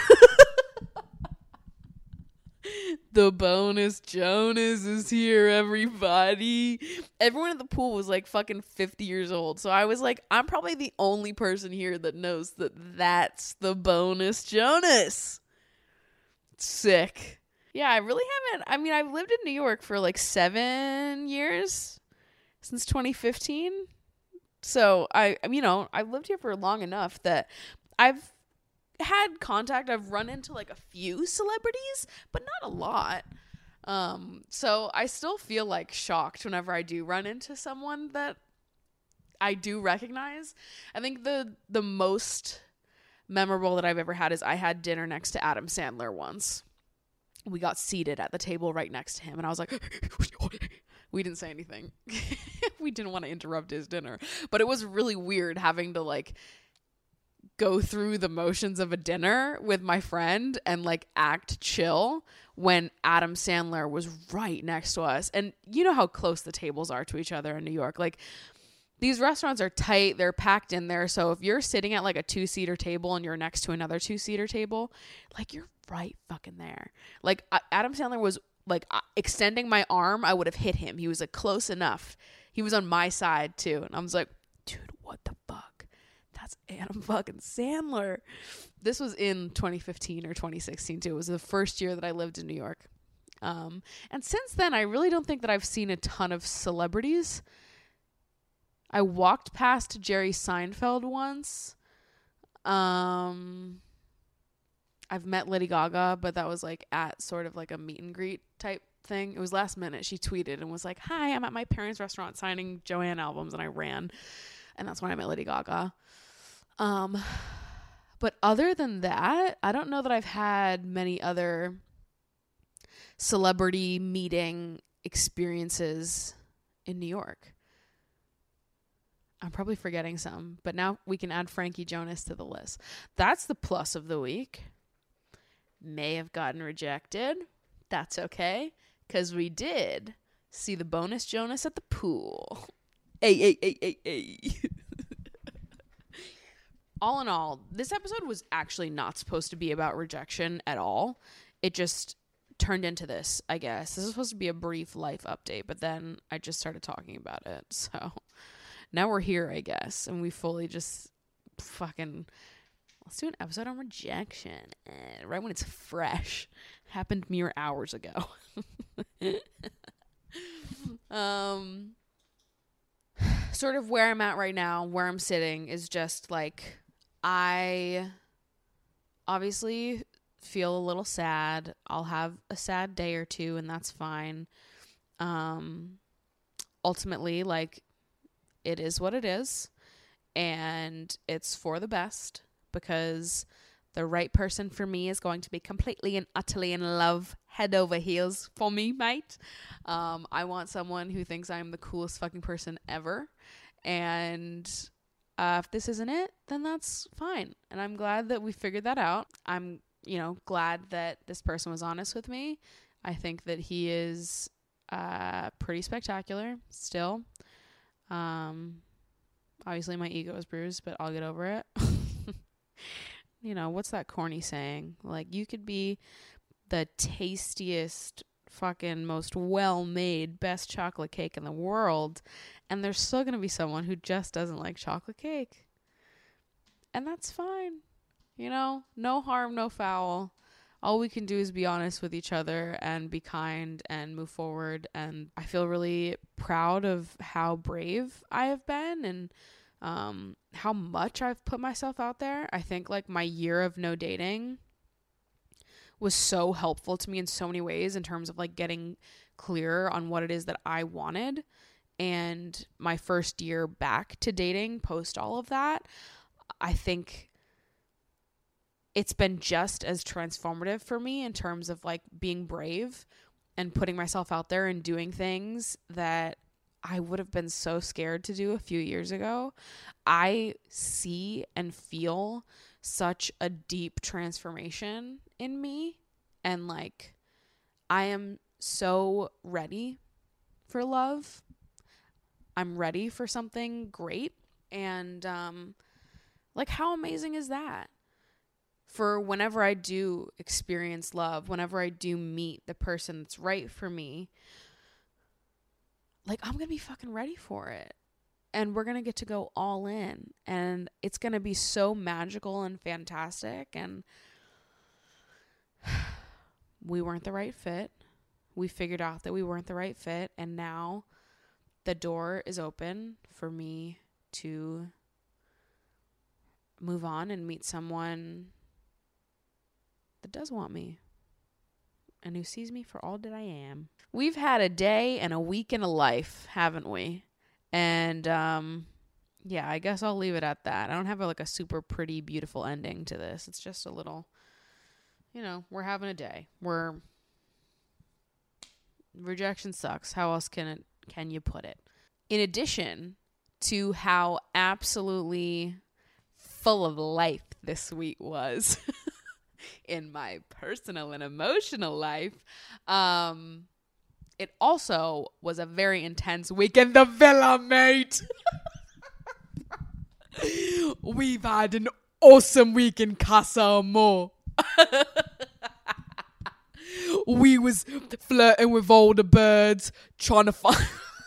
The Bonus Jonas is here, everybody. Everyone at the pool was like fucking 50 years old. So I was like, I'm probably the only person here that knows that that's the Bonus Jonas. Sick. Yeah, I really haven't. I mean, I've lived in New York for like 7 years since 2015. So I've lived here for long enough that I've had contact. I've run into like a few celebrities, but not a lot. So I still feel like shocked whenever I do run into someone that I do recognize. I think the most memorable that I've ever had is I had dinner next to Adam Sandler once. We got seated at the table right next to him, and I was like, we didn't say anything. We didn't want to interrupt his dinner, but it was really weird having to like go through the motions of a dinner with my friend and like act chill when Adam Sandler was right next to us. And you know how close the tables are to each other in New York. Like, these restaurants are tight, they're packed in there. So if you're sitting at like a 2-seater table and you're next to another 2-seater table, like you're right fucking there. Like Adam Sandler was like extending my arm, I would have hit him. He was like close enough. He was on my side too. And I was like, dude, what the fuck? That's Adam fucking Sandler. This was in 2015 or 2016 too. It was the first year that I lived in New York. And since then, I really don't think that I've seen a ton of celebrities. I walked past Jerry Seinfeld once. I've met Lady Gaga, but that was like at sort of like a meet and greet type thing. It was last minute. She tweeted and was like, hi, I'm at my parents' restaurant signing Joanne albums, and I ran. And that's when I met Lady Gaga. But other than that, I don't know that I've had many other celebrity meeting experiences in New York. I'm probably forgetting some, but now we can add Frankie Jonas to the list. That's the plus of the week. May have gotten rejected. That's okay, because we did see the Bonus Jonas at the pool. Hey. All in all, this episode was actually not supposed to be about rejection at all. It just turned into this, I guess. This is supposed to be a brief life update, but then I just started talking about it. So now we're here, I guess, and we fully just fucking... Let's do an episode on rejection. Right when it's fresh. It happened mere hours ago. Sort of where I'm at right now, where I'm sitting, is just like, I obviously feel a little sad. I'll have a sad day or two, and that's fine. Ultimately, like, it is what it is, and it's for the best, because the right person for me is going to be completely and utterly in love, head over heels for me, mate. I want someone who thinks I'm the coolest fucking person ever, and if this isn't it, then that's fine. And I'm glad that we figured that out. I'm, glad that this person was honest with me. I think that he is pretty spectacular still. Obviously my ego is bruised, but I'll get over it. What's that corny saying? Like, you could be the tastiest, fucking most well-made, best chocolate cake in the world, and there's still going to be someone who just doesn't like chocolate cake. And that's fine. No harm, no foul. All we can do is be honest with each other and be kind and move forward. And I feel really proud of how brave I have been, and how much I've put myself out there. I think like my year of no dating was so helpful to me in so many ways, in terms of like getting clearer on what it is that I wanted. And my first year back to dating post all of that, I think it's been just as transformative for me in terms of like being brave and putting myself out there and doing things that I would have been so scared to do a few years ago. I see and feel such a deep transformation in me, and like, I am so ready for love. I'm ready for something great. And like, how amazing is that? For whenever I do experience love, whenever I do meet the person that's right for me, like, I'm going to be fucking ready for it. And we're going to get to go all in. And it's going to be so magical and fantastic. And we weren't the right fit. We figured out that we weren't the right fit. And now the door is open for me to move on and meet someone that does want me and who sees me for all that I am. We've had a day and a week and a life, haven't we? And yeah, I guess I'll leave it at that. I don't have a super pretty, beautiful ending to this. It's just a little, we're having a day. Rejection sucks. How else can you put it? In addition to how absolutely full of life this week was in my personal and emotional life, it also was a very intense week in the villa, mate. We've had an awesome week in Casa Amor. We was flirting with all the birds, trying to find...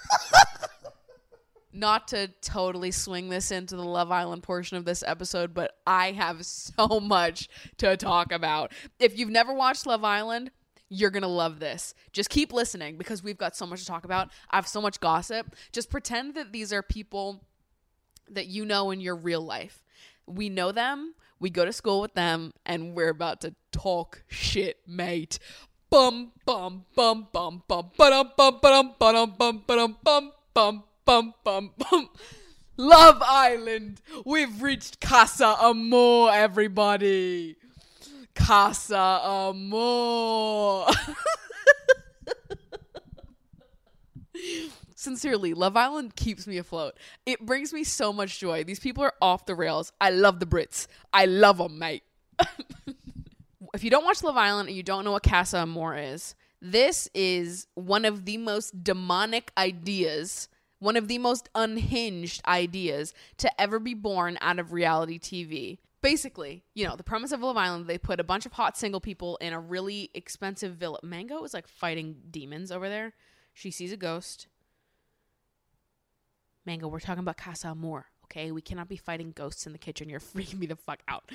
Not to totally swing this into the Love Island portion of this episode, but I have so much to talk about. If you've never watched Love Island, you're going to love this. Just keep listening, because we've got so much to talk about. I have so much gossip. Just pretend that these are people that you know in your real life. We know them. We go to school with them, and we're about to talk shit, mate. Bum bum bum bum bum bum bum bum bum bum bum bum bum bum bum bum. Love Island. We've reached Casa Amor, everybody. Casa Amor. Sincerely, Love Island keeps me afloat. It brings me so much joy. These people are off the rails. I love the Brits. I love them, mate. If you don't watch Love Island and you don't know what Casa Amor is, this is one of the most demonic ideas, one of the most unhinged ideas to ever be born out of reality TV. Basically, the premise of Love Island, they put a bunch of hot single people in a really expensive villa. Mango is like fighting demons over there. She sees a ghost. Mango, we're talking about Casa Amor, okay? We cannot be fighting ghosts in the kitchen. You're freaking me the fuck out.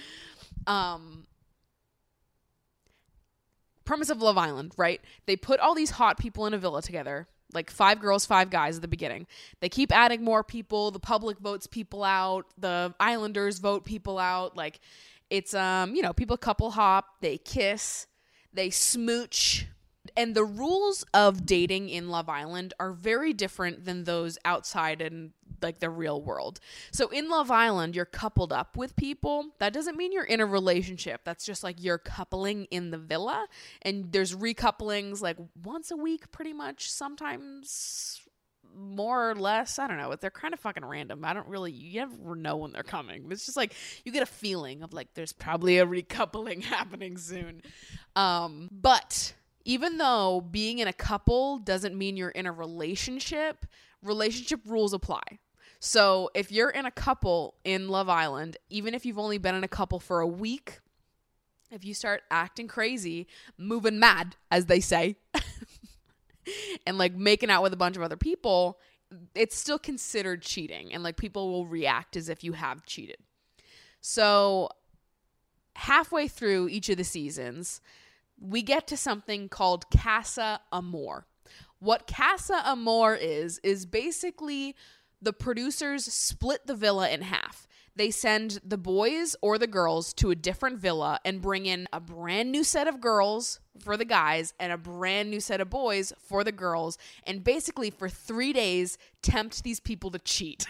Premise of Love Island, right? They put all these hot people in a villa together, like 5 girls, 5 guys at the beginning. They keep adding more people. The public votes people out. The Islanders vote people out. Like, It's, people couple hop, they kiss, they smooch. And the rules of dating in Love Island are very different than those outside in like the real world. So in Love Island, you're coupled up with people. That doesn't mean you're in a relationship. That's just like you're coupling in the villa. And there's recouplings like once a week pretty much, sometimes more or less. I don't know. They're kind of fucking random. You never know when they're coming. It's just like you get a feeling of like there's probably a recoupling happening soon. But even though being in a couple doesn't mean you're in a relationship rules apply. So if you're in a couple in Love Island, even if you've only been in a couple for a week, if you start acting crazy, moving mad, as they say, and like making out with a bunch of other people, it's still considered cheating. And like people will react as if you have cheated. So halfway through each of the seasons, we get to something called Casa Amor. What Casa Amor is basically the producers split the villa in half. They send the boys or the girls to a different villa and bring in a brand new set of girls for the guys and a brand new set of boys for the girls. And basically for 3 days, tempt these people to cheat.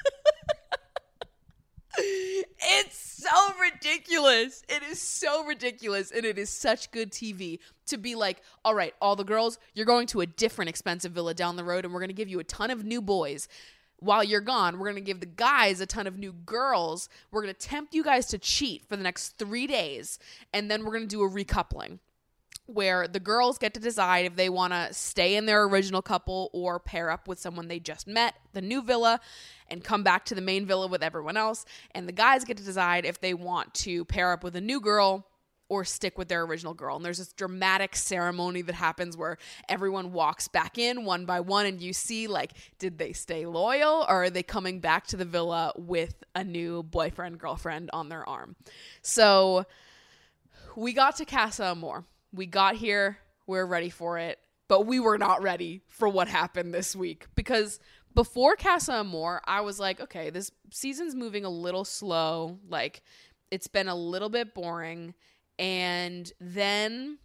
It's so ridiculous. It is so ridiculous. And it is such good TV to be like, all right, all the girls, you're going to a different expensive villa down the road and we're going to give you a ton of new boys. While you're gone, we're going to give the guys a ton of new girls. We're going to tempt you guys to cheat for the next 3 days. And then we're going to do a recoupling where the girls get to decide if they want to stay in their original couple or pair up with someone they just met, the new villa, and come back to the main villa with everyone else. And the guys get to decide if they want to pair up with a new girl or stick with their original girl. And there's this dramatic ceremony that happens where everyone walks back in one by one and you see like, did they stay loyal or are they coming back to the villa with a new boyfriend, girlfriend on their arm? So we got to Casa Amor. We got here, we're ready for it, but we were not ready for what happened this week because before Casa Amor, I was like, okay, this season's moving a little slow. Like it's been a little bit boring. And then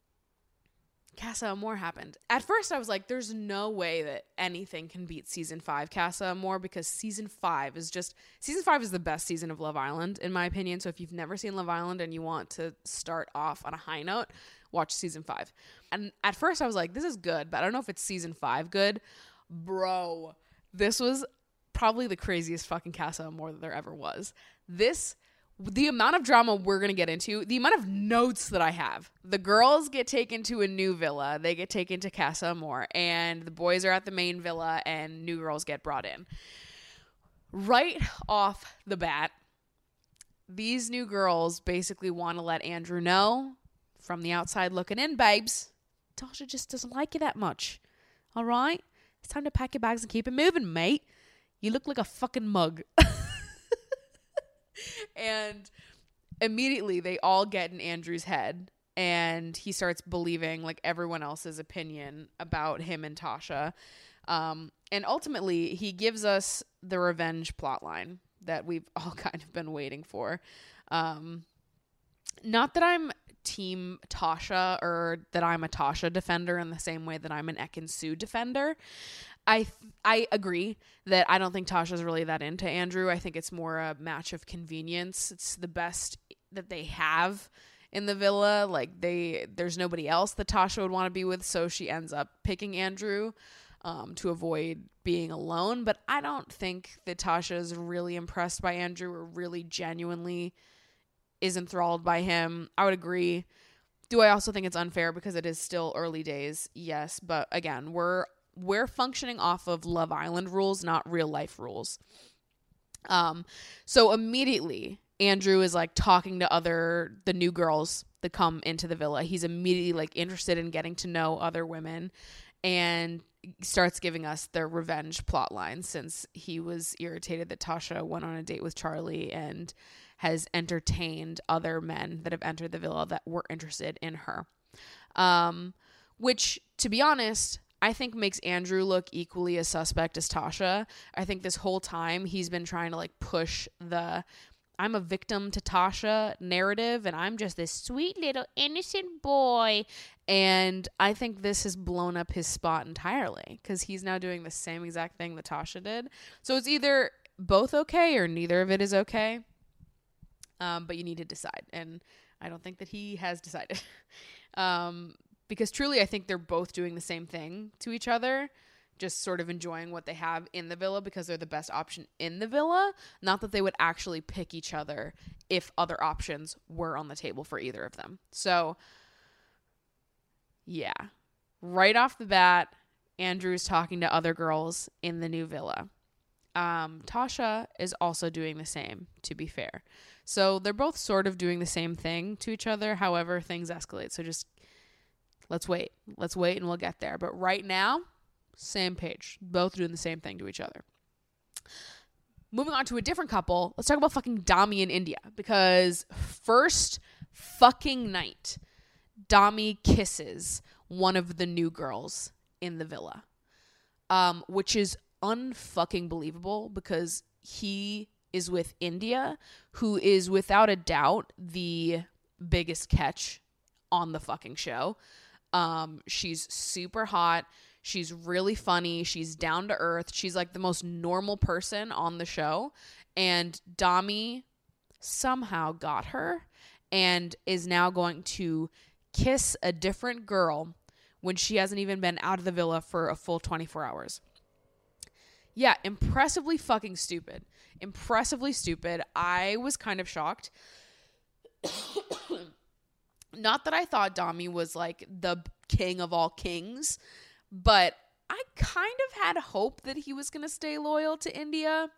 Casa Amor happened. At first I was like, there's no way that anything can beat season 5 Casa Amor because season 5 is the best season of Love Island in my opinion. So if you've never seen Love Island and you want to start off on a high note, watch season 5. And at first I was like, this is good, but I don't know if it's season 5 good. Bro, this was probably the craziest fucking Casa Amor that there ever was. The amount of drama we're going to get into, the amount of notes that I have. The girls get taken to a new villa. They get taken to Casa Amor. And the boys are at the main villa and new girls get brought in. Right off the bat, these new girls basically want to let Andrew know, from the outside looking in, babes, Tasha just doesn't like you that much. All right? It's time to pack your bags and keep it moving, mate. You look like a fucking mug. And immediately they all get in Andrew's head and he starts believing like everyone else's opinion about him and Tasha. And ultimately he gives us the revenge plotline that we've all kind of been waiting for. Not that I'm team Tasha or that I'm a Tasha defender in the same way that I'm an Ekin-Su defender. I agree that I don't think Tasha's really that into Andrew. I think it's more a match of convenience. It's the best that they have in the villa. Like there's nobody else that Tasha would want to be with, so she ends up picking Andrew to avoid being alone. But I don't think that Tasha is really impressed by Andrew or really genuinely is enthralled by him. I would agree. Do I also think it's unfair because it is still early days? Yes, but again, we're functioning off of Love Island rules, not real life rules. So immediately Andrew is like talking to the new girls that come into the villa. He's immediately like interested in getting to know other women and starts giving us their revenge plotline since he was irritated that Tasha went on a date with Charlie and has entertained other men that have entered the villa that were interested in her. Which, to be honest, I think makes Andrew look equally as suspect as Tasha. I think this whole time he's been trying to like push the I'm a victim to Tasha narrative, and I'm just this sweet little innocent boy. And I think this has blown up his spot entirely because he's now doing the same exact thing that Tasha did. So it's either both okay or neither of it is okay. But you need to decide. And I don't think that he has decided. Because truly, I think they're both doing the same thing to each other. Just sort of enjoying what they have in the villa because they're the best option in the villa. Not that they would actually pick each other if other options were on the table for either of them. So, yeah. Right off the bat, Andrew's talking to other girls in the new villa. Tasha is also doing the same, to be fair. So they're both sort of doing the same thing to each other. However, things escalate. So just let's wait. Let's wait and we'll get there. But right now, same page. Both doing the same thing to each other. Moving on to a different couple. Let's talk about fucking Dami in India. Because first fucking night, Dami kisses one of the new girls in the villa. Which is unfucking believable because he is with India, who is without a doubt the biggest catch on the fucking show. She's super hot. She's really funny. She's down to earth. She's like the most normal person on the show. And Dami somehow got her and is now going to kiss a different girl when she hasn't even been out of the villa for a full 24 hours. Yeah, impressively fucking stupid. Impressively stupid. I was kind of shocked. Not that I thought Dami was like the king of all kings, but I kind of had hope that he was going to stay loyal to India.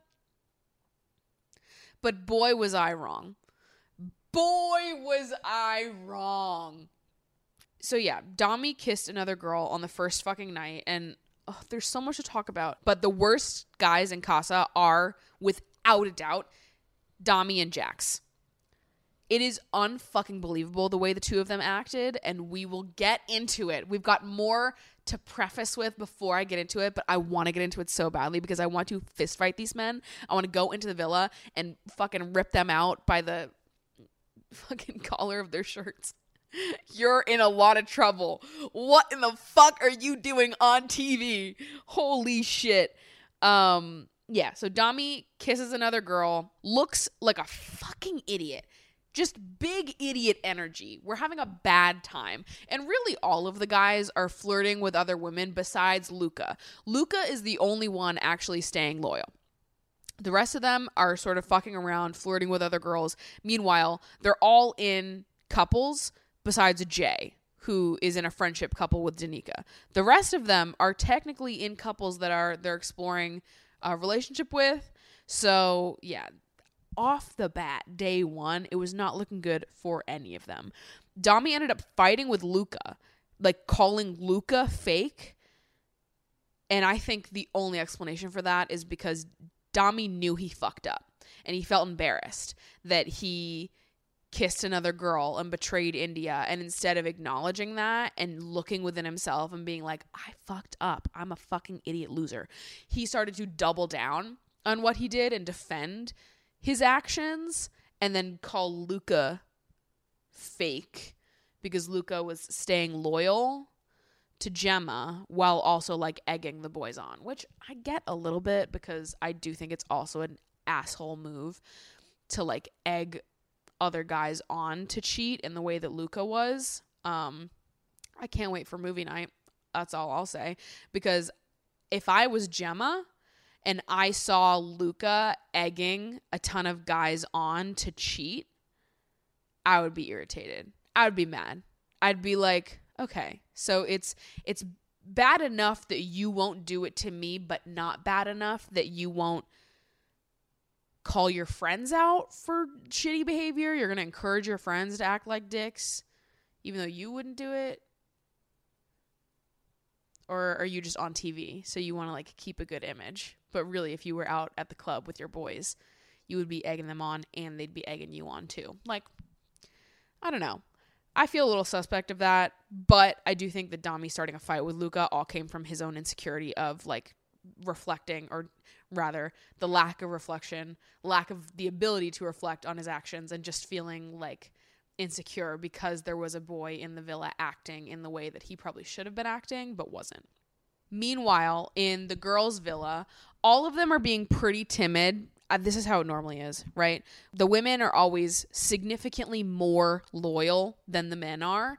But boy, was I wrong. Boy, was I wrong. So yeah, Dami kissed another girl on the first fucking night, and there's so much to talk about. But the worst guys in Casa are, without a doubt, Dami and Jax. It is unfucking believable the way the two of them acted, and we will get into it. We've got more to preface with before I get into it, but I want to get into it so badly because I want to fist fight these men. I want to go into the villa and fucking rip them out by the fucking collar of their shirts. You're in a lot of trouble. What in the fuck are you doing on TV? Holy shit. Yeah, so Dami kisses another girl, looks like a fucking idiot. Just big idiot energy. We're having a bad time. And really all of the guys are flirting with other women besides Luca. Luca is the only one actually staying loyal. The rest of them are sort of fucking around, flirting with other girls. Meanwhile, they're all in couples besides Jay, who is in a friendship couple with Danica. The rest of them are technically in couples that they're exploring a relationship with. So, yeah. Off the bat, day one, it was not looking good for any of them. Dami ended up fighting with Luca, like calling Luca fake. And I think the only explanation for that is because Dami knew he fucked up. And he felt embarrassed that he kissed another girl and betrayed India. And instead of acknowledging that and looking within himself and being like, I fucked up, I'm a fucking idiot loser, he started to double down on what he did and defend his actions and then call Luca fake because Luca was staying loyal to Gemma while also like egging the boys on, which I get a little bit because I do think it's also an asshole move to like egg other guys on to cheat in the way that Luca was. I can't wait for movie night. That's all I'll say, because if I was Gemma and I saw Luca egging a ton of guys on to cheat, I would be irritated. I would be mad. I'd be like, okay, so it's bad enough that you won't do it to me, but not bad enough that you won't call your friends out for shitty behavior. You're going to encourage your friends to act like dicks, even though you wouldn't do it. Or are you just on TV, so you want to like keep a good image? But really, if you were out at the club with your boys, you would be egging them on and they'd be egging you on too. Like, I don't know. I feel a little suspect of that, but I do think that Dami starting a fight with Luca all came from his own insecurity of like reflecting, or rather the lack of reflection, lack of the ability to reflect on his actions, and just feeling like insecure because there was a boy in the villa acting in the way that he probably should have been acting but wasn't. Meanwhile, in the girls' villa, all of them are being pretty timid. This is how it normally is, right? The women are always significantly more loyal than the men are.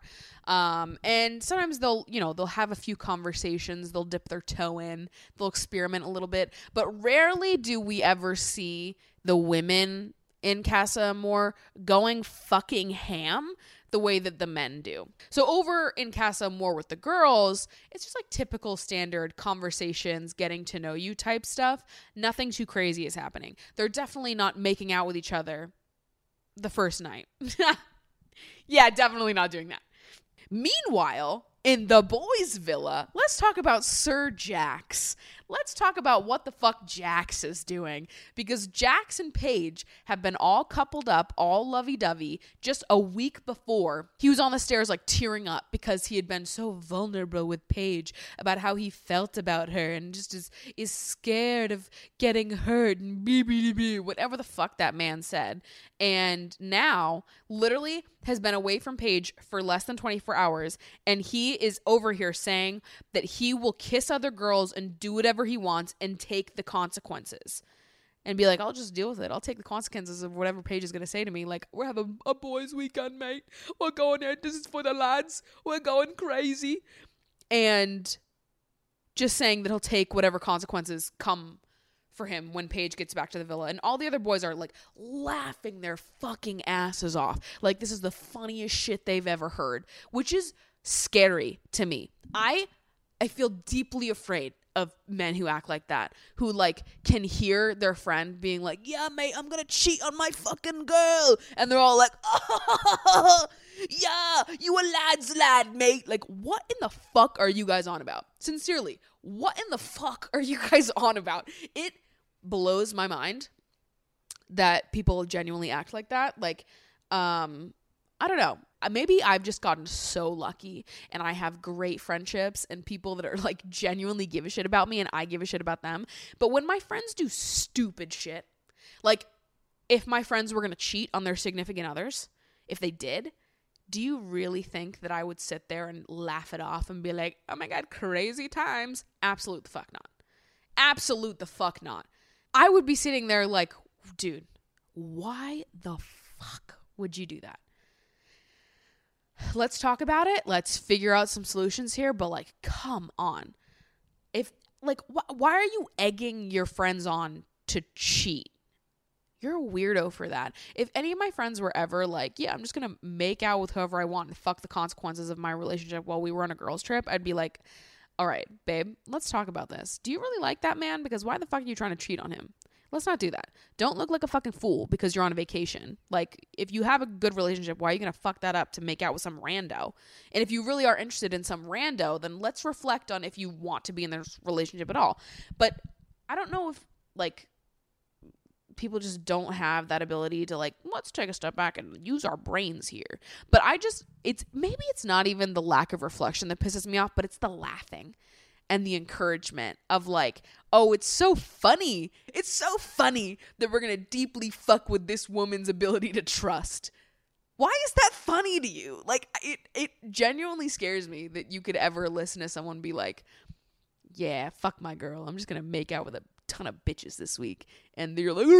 And sometimes they'll have a few conversations. They'll dip their toe in. They'll experiment a little bit. But rarely do we ever see the women in Casa Amor going fucking ham the way that the men do. So over in Casa Amor with the girls, it's just like typical standard conversations, getting to know you type stuff. Nothing too crazy is happening. They're definitely not making out with each other the first night. Yeah, definitely not doing that. Meanwhile, in the boys' villa, let's talk about Sir Jax. Let's talk about what the fuck Jax is doing. Because Jax and Paige have been all coupled up, all lovey-dovey, just a week before. He was on the stairs like tearing up because he had been so vulnerable with Paige about how he felt about her and just is scared of getting hurt and whatever the fuck that man said. And now, literally, has been away from Paige for less than 24 hours. And he is over here saying that he will kiss other girls and do whatever he wants and take the consequences. And be like, I'll just deal with it. I'll take the consequences of whatever Paige is going to say to me. Like, we're having a boys' weekend, mate. We're going there. This is for the lads. We're going crazy. And just saying that he'll take whatever consequences come for him when Paige gets back to the villa. And all the other boys are like laughing their fucking asses off. Like, this is the funniest shit they've ever heard, which is scary to me. I feel deeply afraid of men who act like that, who like can hear their friend being like, yeah, mate, I'm gonna cheat on my fucking girl. And they're all like, oh, yeah, you a lad's lad, mate. Like, what in the fuck are you guys on about? Sincerely, what in the fuck are you guys on about? It blows my mind that people genuinely act like that. Like, I don't know. Maybe I've just gotten so lucky and I have great friendships and people that are like genuinely give a shit about me and I give a shit about them. But when my friends do stupid shit, like if my friends were going to cheat on their significant others, if they did, do you really think that I would sit there and laugh it off and be like, oh my God, crazy times? Absolute the fuck not. Absolute the fuck not. I would be sitting there like, dude, why the fuck would you do that? Let's talk about it. Let's figure out some solutions here. But like, come on. If like, why are you egging your friends on to cheat? You're a weirdo for that. If any of my friends were ever like, yeah, I'm just going to make out with whoever I want and fuck the consequences of my relationship while we were on a girls trip, I'd be like, all right, babe, let's talk about this. Do you really like that man? Because why the fuck are you trying to cheat on him? Let's not do that. Don't look like a fucking fool because you're on a vacation. Like, if you have a good relationship, why are you going to fuck that up to make out with some rando? And if you really are interested in some rando, then let's reflect on if you want to be in this relationship at all. But I don't know if, like, people just don't have that ability to, like, let's take a step back and use our brains here. But maybe it's not even the lack of reflection that pisses me off, but it's the laughing and the encouragement of like, oh, it's so funny. It's so funny that we're going to deeply fuck with this woman's ability to trust. Why is that funny to you? Like, it genuinely scares me that you could ever listen to someone be like, yeah, fuck my girl. I'm just going to make out with a ton of bitches this week. And you're like,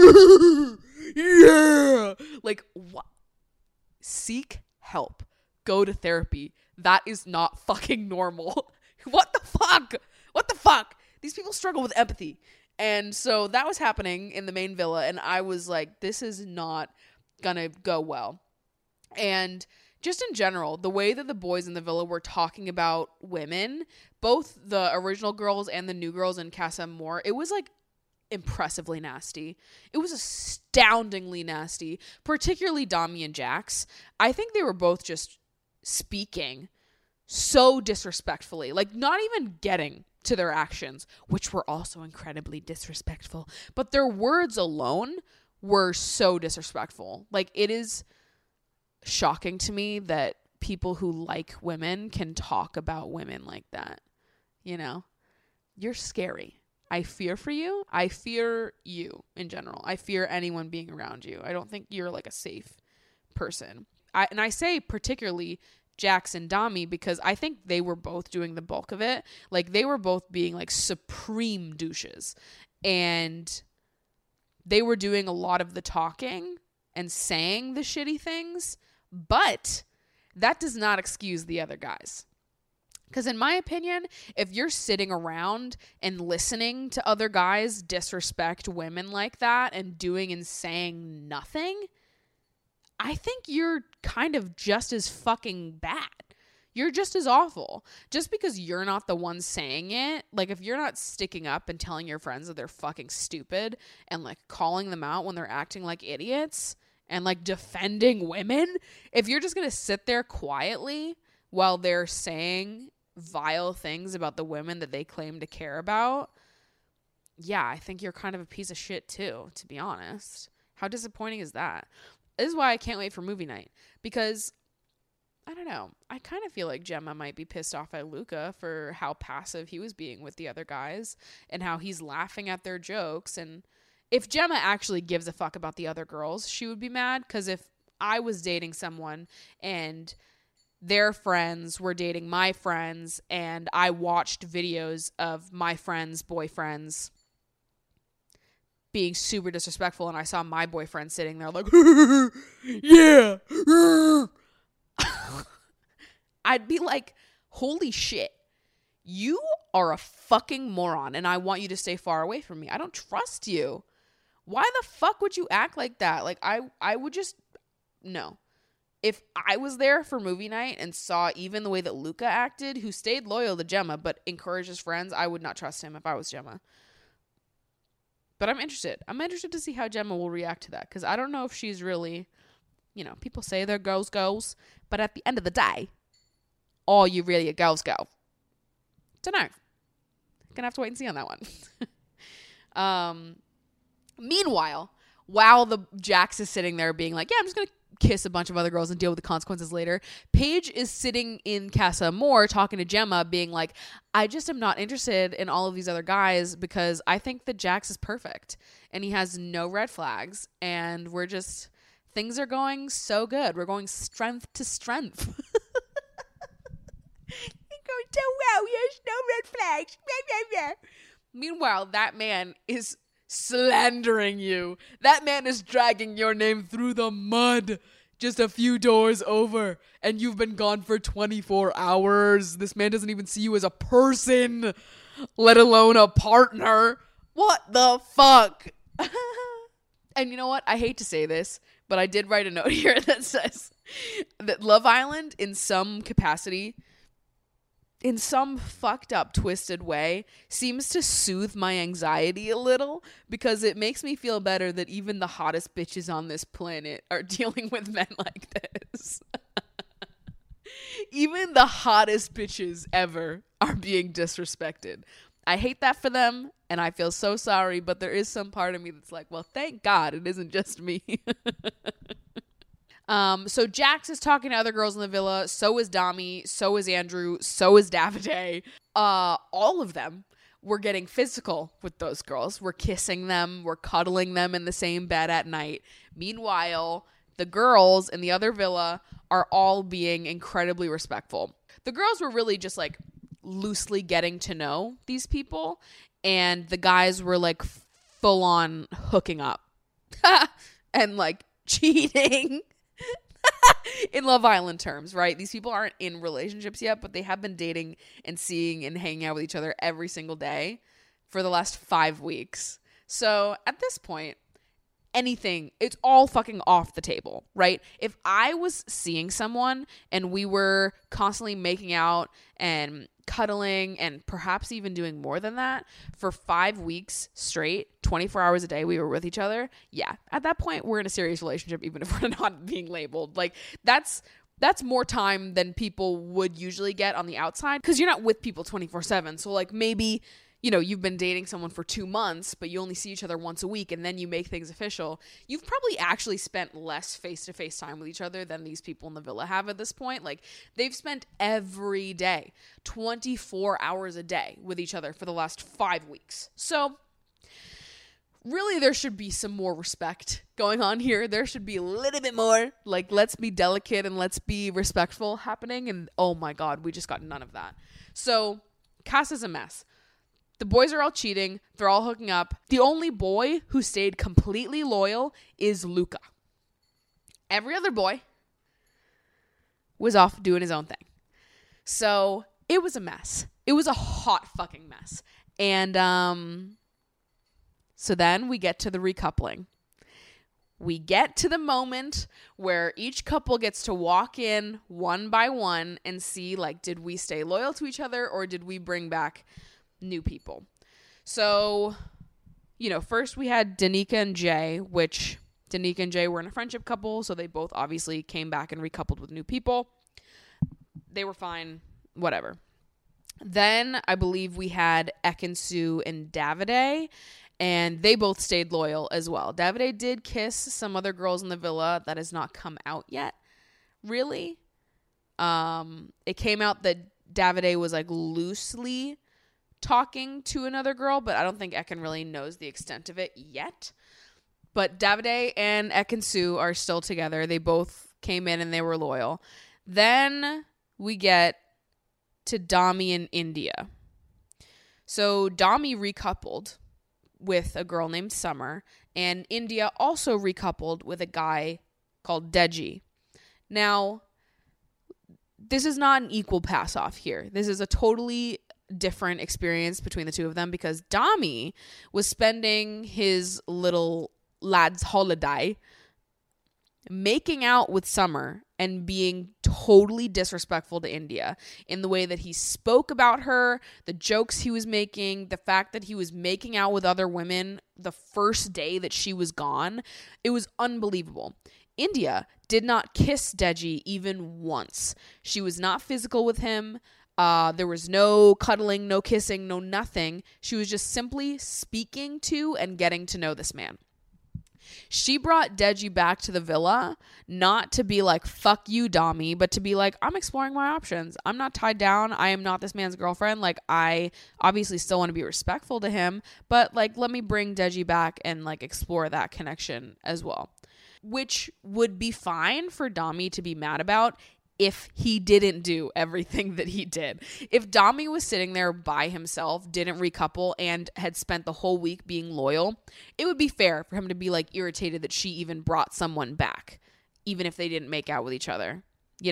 yeah. Like, what? Seek help. Go to therapy. That is not fucking normal. What the fuck? What the fuck? These people struggle with empathy. And so that was happening in the main villa. And I was like, this is not gonna go well. And just in general, the way that the boys in the villa were talking about women, both the original girls and the new girls in Casa Amor, it was like impressively nasty. It was astoundingly nasty, particularly Dami and Jax. I think they were both just speaking so disrespectfully, like not even getting to their actions, which were also incredibly disrespectful, but their words alone were so disrespectful. Like, it is shocking to me that people who like women can talk about women like that. You know, you're scary. I fear for you. I fear you in general. I fear anyone being around you. I don't think you're like a safe person. I say particularly Jax and Dami because I think they were both doing the bulk of it. Like they were both being like supreme douches. And they were doing a lot of the talking and saying the shitty things. But that does not excuse the other guys. Because in my opinion, if you're sitting around and listening to other guys disrespect women like that and doing and saying nothing, I think you're kind of just as fucking bad. You're just as awful. Just because you're not the one saying it, like if you're not sticking up and telling your friends that they're fucking stupid and like calling them out when they're acting like idiots and like defending women, if you're just going to sit there quietly while they're saying vile things about the women that they claim to care about, yeah, I think you're kind of a piece of shit too, to be honest. How disappointing is that? This is why I can't wait for movie night, because I don't know, I kind of feel like Gemma might be pissed off at Luca for how passive he was being with the other guys and how he's laughing at their jokes. And if Gemma actually gives a fuck about the other girls, she would be mad, because if I was dating someone and their friends were dating my friends and I watched videos of my friends' boyfriends being super disrespectful and I saw my boyfriend sitting there like, yeah, I'd be like, holy shit, you are a fucking moron and I want you to stay far away from me. I don't trust you. Why the fuck would you act like that? Like I would just, no. If I was there for movie night and saw even the way that Luca acted, who stayed loyal to Gemma but encouraged his friends, I would not trust him if I was Gemma. But I'm interested. I'm interested to see how Gemma will react to that, because I don't know if she's really, you know, people say they're goals, but at the end of the day, are you really a girls go? Don't know. Gonna have to wait and see on that one. Meanwhile, while the Jax is sitting there being like, yeah, I'm just gonna kiss a bunch of other girls and deal with the consequences later, Paige is sitting in Casa Amor talking to Gemma being like, I just am not interested in all of these other guys because I think that Jax is perfect and he has no red flags and things are going so good. We're going strength to strength. It's going so well. There's no red flags. Meanwhile, that man is slandering you. That man is dragging your name through the mud just a few doors over, and you've been gone for 24 hours. This man doesn't even see you as a person, let alone a partner. What the fuck? And you know what? I hate to say this, but I did write a note here that says that Love Island, in some capacity, in some fucked up, twisted way, seems to soothe my anxiety a little, because it makes me feel better that even the hottest bitches on this planet are dealing with men like this. Even the hottest bitches ever are being disrespected. I hate that for them, and I feel so sorry, but there is some part of me that's like, well, thank God it isn't just me. So Jax is talking to other girls in the villa. So is Dami. So is Andrew. So is Davide. All of them were getting physical with those girls. We're kissing them. We're cuddling them in the same bed at night. Meanwhile, the girls in the other villa are all being incredibly respectful. The girls were really just like loosely getting to know these people, and the guys were like full on hooking up and like cheating. In Love Island terms, right? These people aren't in relationships yet, but they have been dating and seeing and hanging out with each other every single day for the last 5 weeks. So at this point, anything, it's all fucking off the table, right? If I was seeing someone and we were constantly making out and cuddling and perhaps even doing more than that for 5 weeks straight, 24 hours a day, we were with each other, yeah, at that point we're in a serious relationship, even if we're not being labeled. Like that's more time than people would usually get on the outside, because you're not with people 24/7. So like maybe you've been dating someone for 2 months, but you only see each other once a week, and then you make things official, you've probably actually spent less face-to-face time with each other than these people in the villa have at this point. Like, they've spent every day, 24 hours a day with each other for the last 5 weeks. So really, there should be some more respect going on here. There should be a little bit more, like, let's be delicate and let's be respectful happening. And oh my God, we just got none of that. So Casa's a mess. The boys are all cheating. They're all hooking up. The only boy who stayed completely loyal is Luca. Every other boy was off doing his own thing. So it was a mess. It was a hot fucking mess. And so then we get to the recoupling. We get to the moment where each couple gets to walk in one by one and see, like, did we stay loyal to each other or did we bring back new people? So, first we had Danica and Jay, which Danica and Jay were in a friendship couple, so they both obviously came back and recoupled with new people. They were fine, whatever. Then I believe we had Ekin-Su and Davide, and they both stayed loyal as well. Davide did kiss some other girls in the villa. That has not come out yet, really. It came out that Davide was, like, loosely talking to another girl, but I don't think Ekin really knows the extent of it yet. But Davide and Ekin-Su are still together. They both came in and they were loyal. Then we get to Dami and India. So Dami recoupled with a girl named Summer, and India also recoupled with a guy called Deji. Now, this is not an equal pass off here. This is a totally different experience between the two of them, because Dami was spending his little lad's holiday making out with Summer and being totally disrespectful to India in the way that he spoke about her, the jokes he was making, the fact that he was making out with other women the first day that she was gone. It was unbelievable. India did not kiss Deji even once. She was not physical with him. There was no cuddling, no kissing, no nothing. She was just simply speaking to and getting to know this man. She brought Deji back to the villa, not to be like, fuck you, Dami, but to be like, I'm exploring my options. I'm not tied down. I am not this man's girlfriend. Like, I obviously still want to be respectful to him, but, like, let me bring Deji back and, like, explore that connection as well. Which would be fine for Dami to be mad about if he didn't do everything that he did. If Dami was sitting there by himself, didn't recouple, and had spent the whole week being loyal, it would be fair for him to be, like, irritated that she even brought someone back, even if they didn't make out with each other,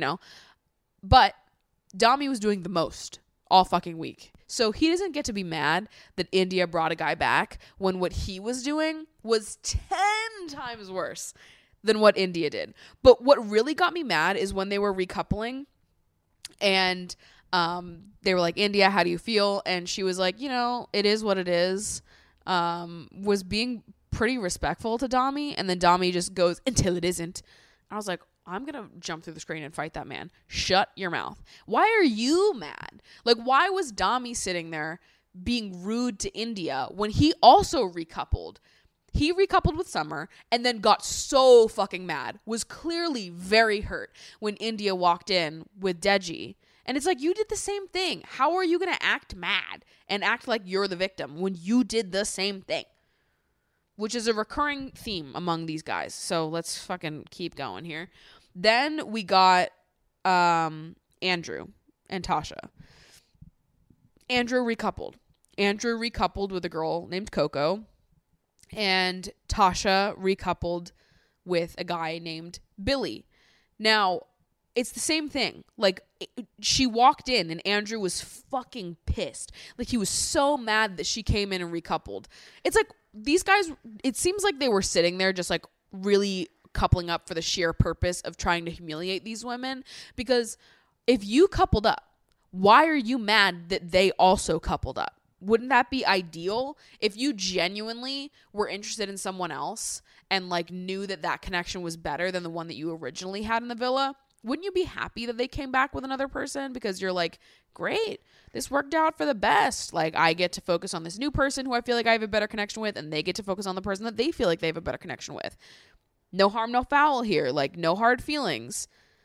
But Dami was doing the most all fucking week. So he doesn't get to be mad that India brought a guy back when what he was doing was 10 times worse than what India did. But what really got me mad is when they were recoupling and they were like, India, how do you feel? And she was like, it is what it is. Was being pretty respectful to Dami. And then Dami just goes, until it isn't. I was like, I'm going to jump through the screen and fight that man. Shut your mouth. Why are you mad? Like, why was Dami sitting there being rude to India when he also recoupled? He recoupled with Summer and then got so fucking mad, was clearly very hurt when India walked in with Deji. And it's like, you did the same thing. How are you going to act mad and act like you're the victim when you did the same thing? Which is a recurring theme among these guys. So let's fucking keep going here. Then we got Andrew and Tasha. Andrew recoupled with a girl named Coco. And Tasha recoupled with a guy named Billy. Now, it's the same thing. Like, she walked in and Andrew was fucking pissed. Like, he was so mad that she came in and recoupled. It's like, these guys, it seems like they were sitting there just, like, really coupling up for the sheer purpose of trying to humiliate these women. Because if you coupled up, why are you mad that they also coupled up? Wouldn't that be ideal if you genuinely were interested in someone else and, like, knew that that connection was better than the one that you originally had in the villa? Wouldn't you be happy that they came back with another person? Because you're like, great, this worked out for the best. Like, I get to focus on this new person who I feel like I have a better connection with, and they get to focus on the person that they feel like they have a better connection with. No harm, no foul here. Like, no hard feelings.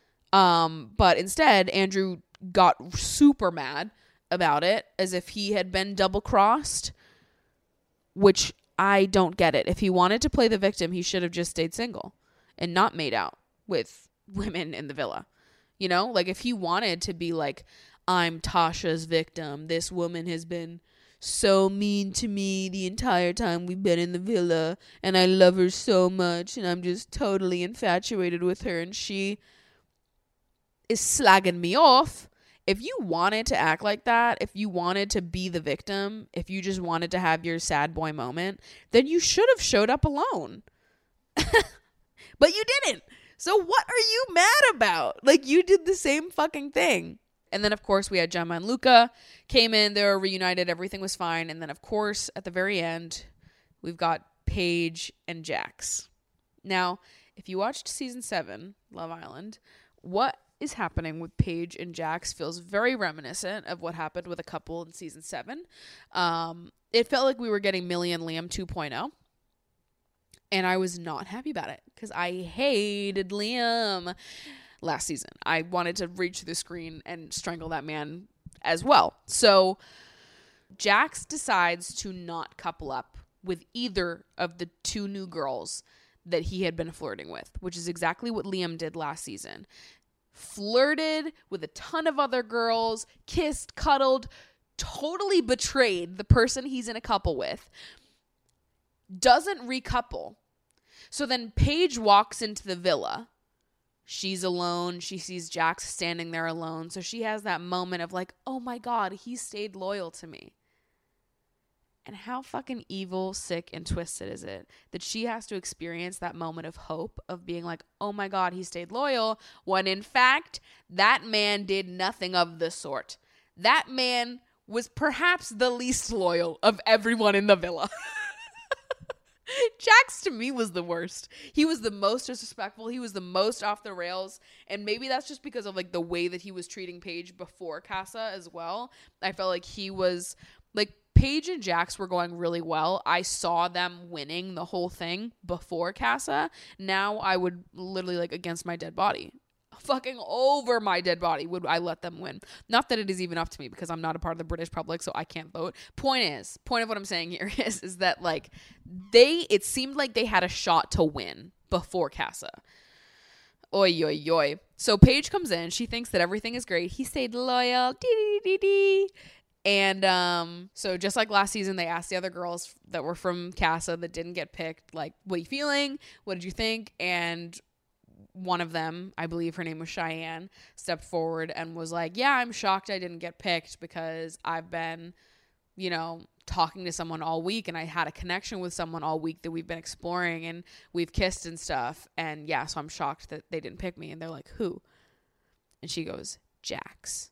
But instead, Andrew got super mad about it, as if he had been double-crossed, which I don't get it. If he wanted to play the victim, he should have just stayed single and not made out with women in the villa. You know, like, if he wanted to be like, I'm Tasha's victim, this woman has been so mean to me the entire time we've been in the villa, and I love her so much, and I'm just totally infatuated with her, and she is slagging me off. If you wanted to act like that, if you wanted to be the victim, if you just wanted to have your sad boy moment, then you should have showed up alone. But you didn't. So what are you mad about? Like, you did the same fucking thing. And then, of course, we had Gemma and Luca came in. They were reunited. Everything was fine. And then, of course, at the very end, we've got Paige and Jax. Now, if you watched season 7, Love Island, what is happening with Paige and Jax feels very reminiscent of what happened with a couple in season 7. It felt like we were getting Millie and Liam 2.0. And I was not happy about it because I hated Liam last season. I wanted to reach the screen and strangle that man as well. So Jax decides to not couple up with either of the 2 new girls that he had been flirting with, which is exactly what Liam did last season. Flirted with a ton of other girls, kissed, cuddled, totally betrayed the person he's in a couple with. Doesn't recouple. So then Paige walks into the villa. She's alone. She sees Jax standing there alone. So she has that moment of like, oh my God, he stayed loyal to me. And how fucking evil, sick, and twisted is it that she has to experience that moment of hope of being like, oh my God, he stayed loyal, when in fact, that man did nothing of the sort. That man was perhaps the least loyal of everyone in the villa. Jax to me was the worst. He was the most disrespectful. He was the most off the rails. And maybe that's just because of like the way that he was treating Paige before Casa as well. I felt like he was like, Paige and Jax were going really well. I saw them winning the whole thing before Casa. Now I would literally, like, against my dead body, fucking over my dead body, would I let them win. Not that it is even up to me because I'm not a part of the British public, so I can't vote. Point of what I'm saying here is that, like, it seemed like they had a shot to win before Casa. Oi, oi, oi. So Paige comes in. She thinks that everything is great. He stayed loyal. Dee. And so just like last season, they asked the other girls that were from Casa that didn't get picked, like, what are you feeling? What did you think? And one of them, I believe her name was Cheyenne, stepped forward and was like, yeah, I'm shocked I didn't get picked because I've been, you know, talking to someone all week and I had a connection with someone all week that we've been exploring and we've kissed and stuff. And yeah, so I'm shocked that they didn't pick me. And they're like, who? And she goes, Jax.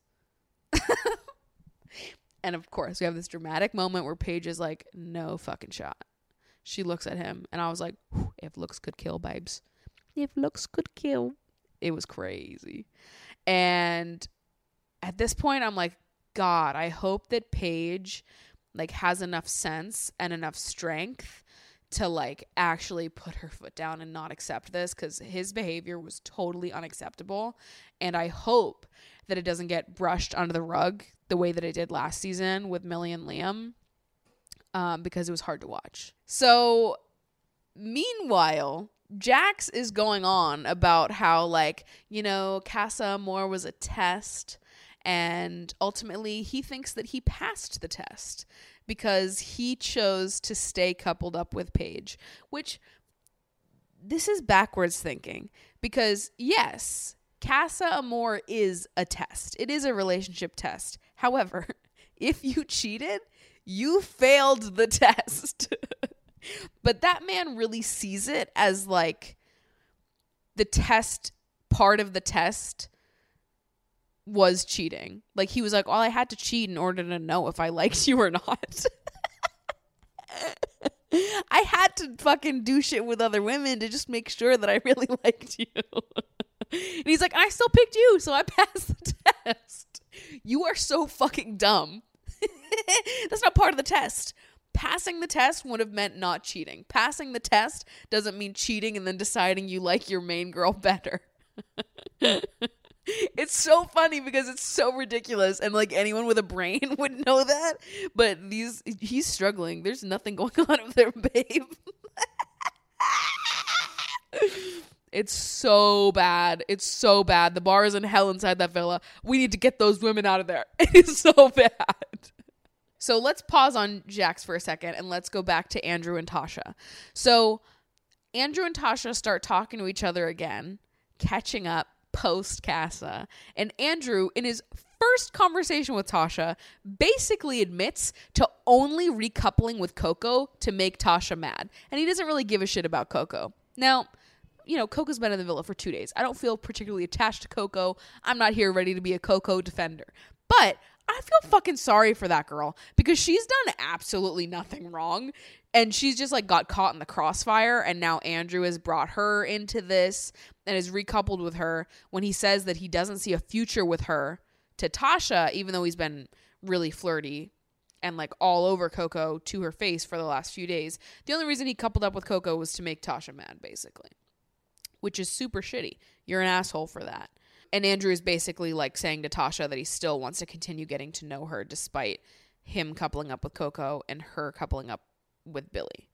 And of course, we have this dramatic moment where Paige is like, no fucking shot. She looks at him, and I was like, if looks could kill, babes. If looks could kill. It was crazy. And at this point, I'm like, God, I hope that Paige, like, has enough sense and enough strength to, like, actually put her foot down and not accept this, because his behavior was totally unacceptable. And I hope that it doesn't get brushed under the rug the way that it did last season with Millie and Liam, because it was hard to watch. So meanwhile, Jax is going on about how, like, you know, Casa Amor was a test, and ultimately he thinks that he passed the test because he chose to stay coupled up with Paige, which, this is backwards thinking, because yes, Casa Amor is a test. It is a relationship test. However, if you cheated, you failed the test. But that man really sees it as, like, the test, part of the test was cheating. Like, he was like, well, I had to cheat in order to know if I liked you or not. I had to fucking do shit with other women to just make sure that I really liked you. And he's like, I still picked you, so I passed the test. You are so fucking dumb. That's not part of the test. Passing the test would have meant not cheating. Passing the test doesn't mean cheating and then deciding you like your main girl better. It's so funny because it's so ridiculous, and like anyone with a brain would know that. But he's struggling. There's nothing going on with their babe. It's so bad. It's so bad. The bar is in hell inside that villa. We need to get those women out of there. It is so bad. So let's pause on Jax for a second and let's go back to Andrew and Tasha. So Andrew and Tasha start talking to each other again, catching up post-Casa. And Andrew, in his first conversation with Tasha, basically admits to only recoupling with Coco to make Tasha mad. And he doesn't really give a shit about Coco. Now, you know, Coco's been in the villa for 2 days. I don't feel particularly attached to Coco. I'm not here ready to be a Coco defender. But I feel fucking sorry for that girl because she's done absolutely nothing wrong. And she's just like got caught in the crossfire. And now Andrew has brought her into this and is recoupled with her when he says that he doesn't see a future with her to Tasha, even though he's been really flirty and like all over Coco to her face for the last few days. The only reason he coupled up with Coco was to make Tasha mad, basically, which is super shitty. You're an asshole for that. And Andrew is basically like saying to Tasha that he still wants to continue getting to know her despite him coupling up with Coco and her coupling up with Billy.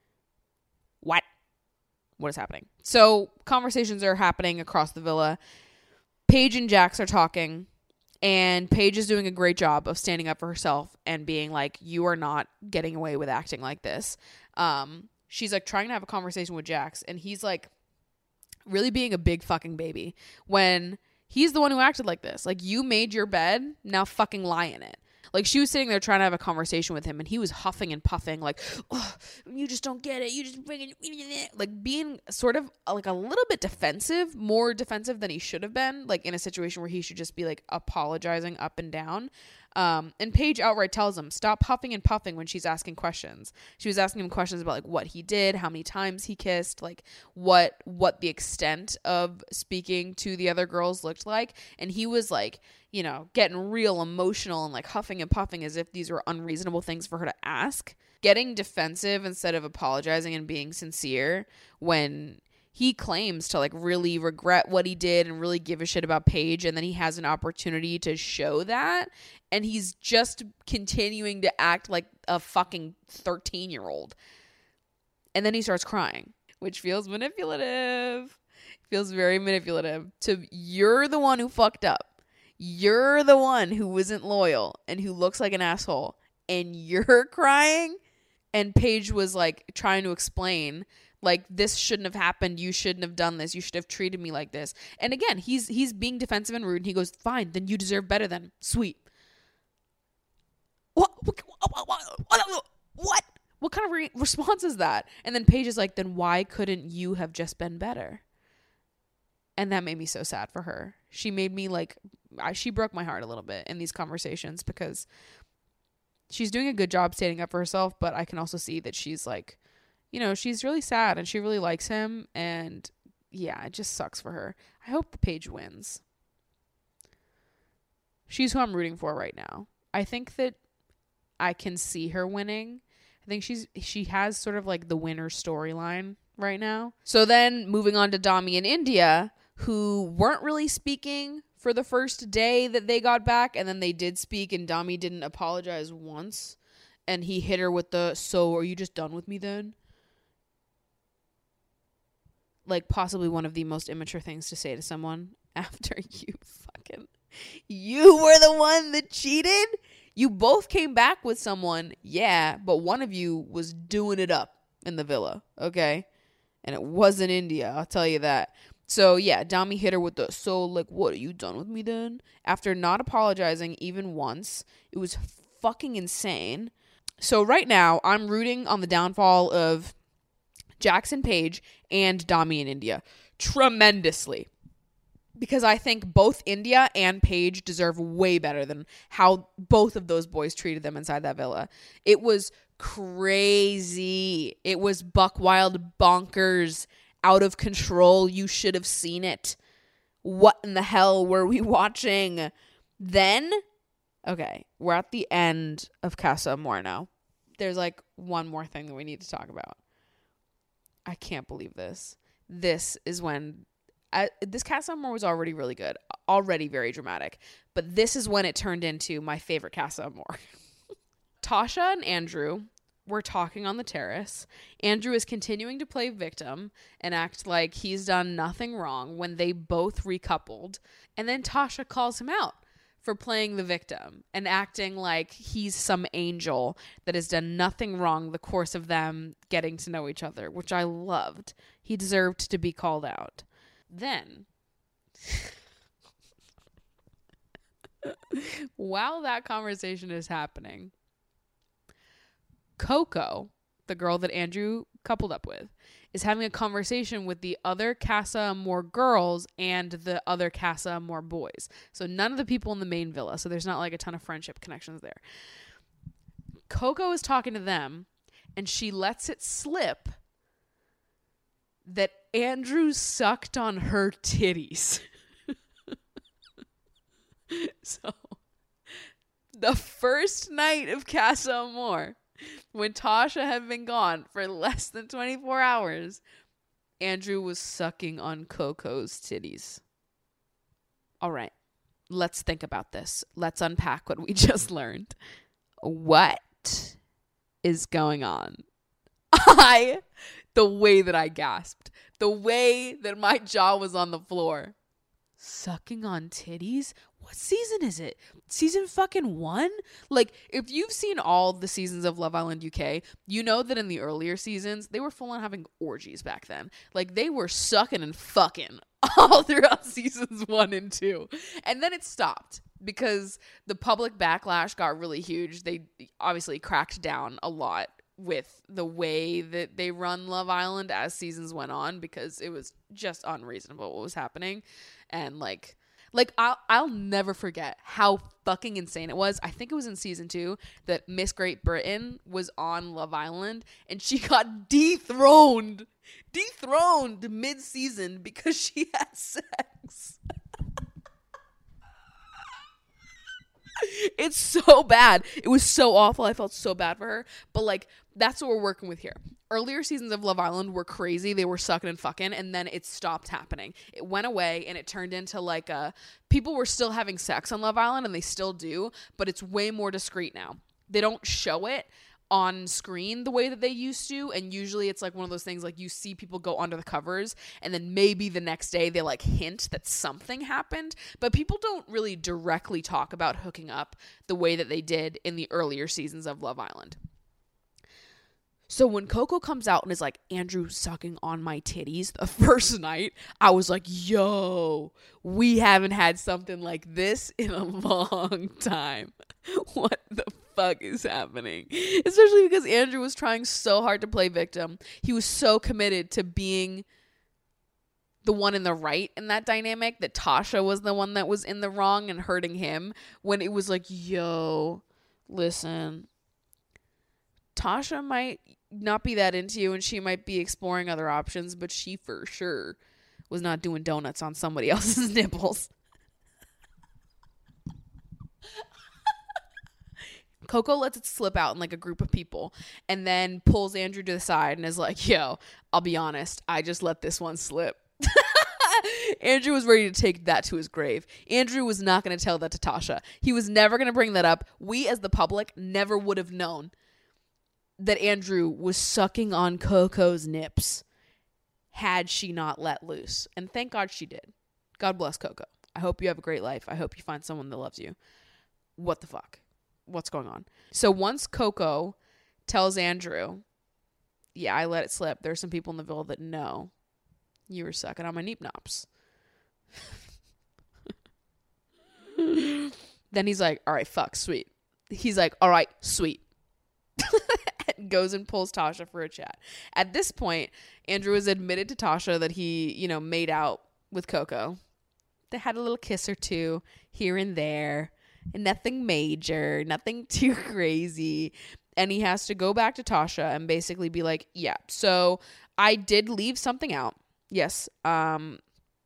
What is happening? So conversations are happening across the villa. Paige and Jax are talking, and Paige is doing a great job of standing up for herself and being like, you are not getting away with acting like this. She's like trying to have a conversation with Jax, and he's like really being a big fucking baby when he's the one who acted like this. Like, you made your bed, now fucking lie in it. Like, she was sitting there trying to have a conversation with him, and he was huffing and puffing, like, oh, you just don't get it. You just freaking, like, being sort of like a little bit defensive, more defensive than he should have been, like in a situation where he should just be like apologizing up and down. And Paige outright tells him, stop huffing and puffing when she's asking questions. She was asking him questions about like what he did, how many times he kissed, like what the extent of speaking to the other girls looked like. And he was like, you know, getting real emotional and like huffing and puffing as if these were unreasonable things for her to ask. Getting defensive instead of apologizing and being sincere when he claims to like really regret what he did and really give a shit about Paige, and then he has an opportunity to show that, and he's just continuing to act like a fucking 13-year-old. And then he starts crying, which feels manipulative. Feels very manipulative. You're the one who fucked up. You're the one who wasn't loyal and who looks like an asshole, and you're crying. And Paige was like trying to explain, like, this shouldn't have happened. You shouldn't have done this. You should have treated me like this. And again, he's being defensive and rude. And he goes, fine, then you deserve better then. Sweet. What? What kind of response is that? And then Paige is like, then why couldn't you have just been better? And that made me so sad for her. She made me like, she broke my heart a little bit in these conversations because she's doing a good job standing up for herself. But I can also see that she's like, you know, she's really sad and she really likes him. And yeah, it just sucks for her. I hope Paige wins. She's who I'm rooting for right now. I think that I can see her winning. I think she has sort of like the winner storyline right now. So then moving on to Dami and India, who weren't really speaking for the first day that they got back. And then they did speak and Dami didn't apologize once. And he hit her with the, so are you just done with me then? Like possibly one of the most immature things to say to someone after you were the one that cheated. You both came back with someone. Yeah. But one of you was doing it up in the villa. Okay. And it wasn't India. I'll tell you that. So yeah, Dami hit her with the, so like, what, are you done with me then? After not apologizing even once. It was fucking insane. So right now I'm rooting on the downfall of Jackson Paige and Dami and India tremendously, because I think both India and Paige deserve way better than how both of those boys treated them inside that villa. It was crazy. It was buck wild, bonkers, out of control. You should have seen it. What in the hell were we watching? Then, okay, we're at the end of Casa Amor now. There's like one more thing that we need to talk about. I can't believe this. This is when this Casa Amor was already really good, already very dramatic, but this is when it turned into my favorite Casa Amor. Tasha and Andrew were talking on the terrace. Andrew is continuing to play victim and act like he's done nothing wrong when they both recoupled, and then Tasha calls him out for playing the victim and acting like he's some angel that has done nothing wrong the course of them getting to know each other, which I loved. He deserved to be called out. Then, while that conversation is happening, Coco, the girl that Andrew coupled up with, is having a conversation with the other Casa Amor girls and the other Casa Amor boys. So none of the people in the main villa. So there's not like a ton of friendship connections there. Coco is talking to them, and she lets it slip that Andrew sucked on her titties. So the first night of Casa Amor, when Tasha had been gone for less than 24 hours, Andrew was sucking on Coco's titties. All right, let's think about this. Let's unpack what we just learned. What is going on? The way that I gasped, the way that my jaw was on the floor. Sucking on titties? What season is it? Season fucking 1? Like, if you've seen all the seasons of Love Island UK, you know that in the earlier seasons, they were full on having orgies back then. Like, they were sucking and fucking all throughout seasons 1 and 2. And then it stopped because the public backlash got really huge. They obviously cracked down a lot with the way that they run Love Island as seasons went on, because it was just unreasonable what was happening. And like I'll never forget how fucking insane it was. I think it was in season 2 that Miss Great Britain was on Love Island and she got dethroned mid-season because she had sex. It's so bad. It was so awful. I felt so bad for her. But like, that's what we're working with here. Earlier seasons of Love Island were crazy. They were sucking and fucking, and then it stopped happening. It went away, and it turned into like people were still having sex on Love Island, and they still do, but it's way more discreet now. They don't show it on screen the way that they used to, and usually it's like one of those things like you see people go under the covers and then maybe the next day they like hint that something happened, but people don't really directly talk about hooking up the way that they did in the earlier seasons of Love Island. So when Coco comes out and is like, Andrew sucking on my titties the first night, I was like, yo, we haven't had something like this in a long time. What the fuck is happening? Especially because Andrew was trying so hard to play victim. He was so committed to being the one in the right in that dynamic that Tasha was the one that was in the wrong and hurting him, when it was like, yo, listen, Tasha might not be that into you and she might be exploring other options, but she for sure was not doing donuts on somebody else's nipples. Coco lets it slip out in like a group of people and then pulls Andrew to the side and is like, yo, I'll be honest, I just let this one slip. Andrew was ready to take that to his grave. Andrew was not going to tell that to Tasha. He was never going to bring that up. We as the public never would have known that Andrew was sucking on Coco's nips had she not let loose. And thank God she did. God bless Coco. I hope you have a great life. I hope you find someone that loves you. What the fuck? What's going on? So once Coco tells Andrew, yeah, I let it slip, there's some people in the villa that know you were sucking on my neep nops. Then he's like, all right, fuck, sweet. He's like, all right, sweet. Goes and pulls Tasha for a chat. At this point, Andrew has admitted to Tasha that he, made out with Coco. They had a little kiss or two here and there. And nothing major, nothing too crazy. And he has to go back to Tasha and basically be like, yeah, so I did leave something out. Yes.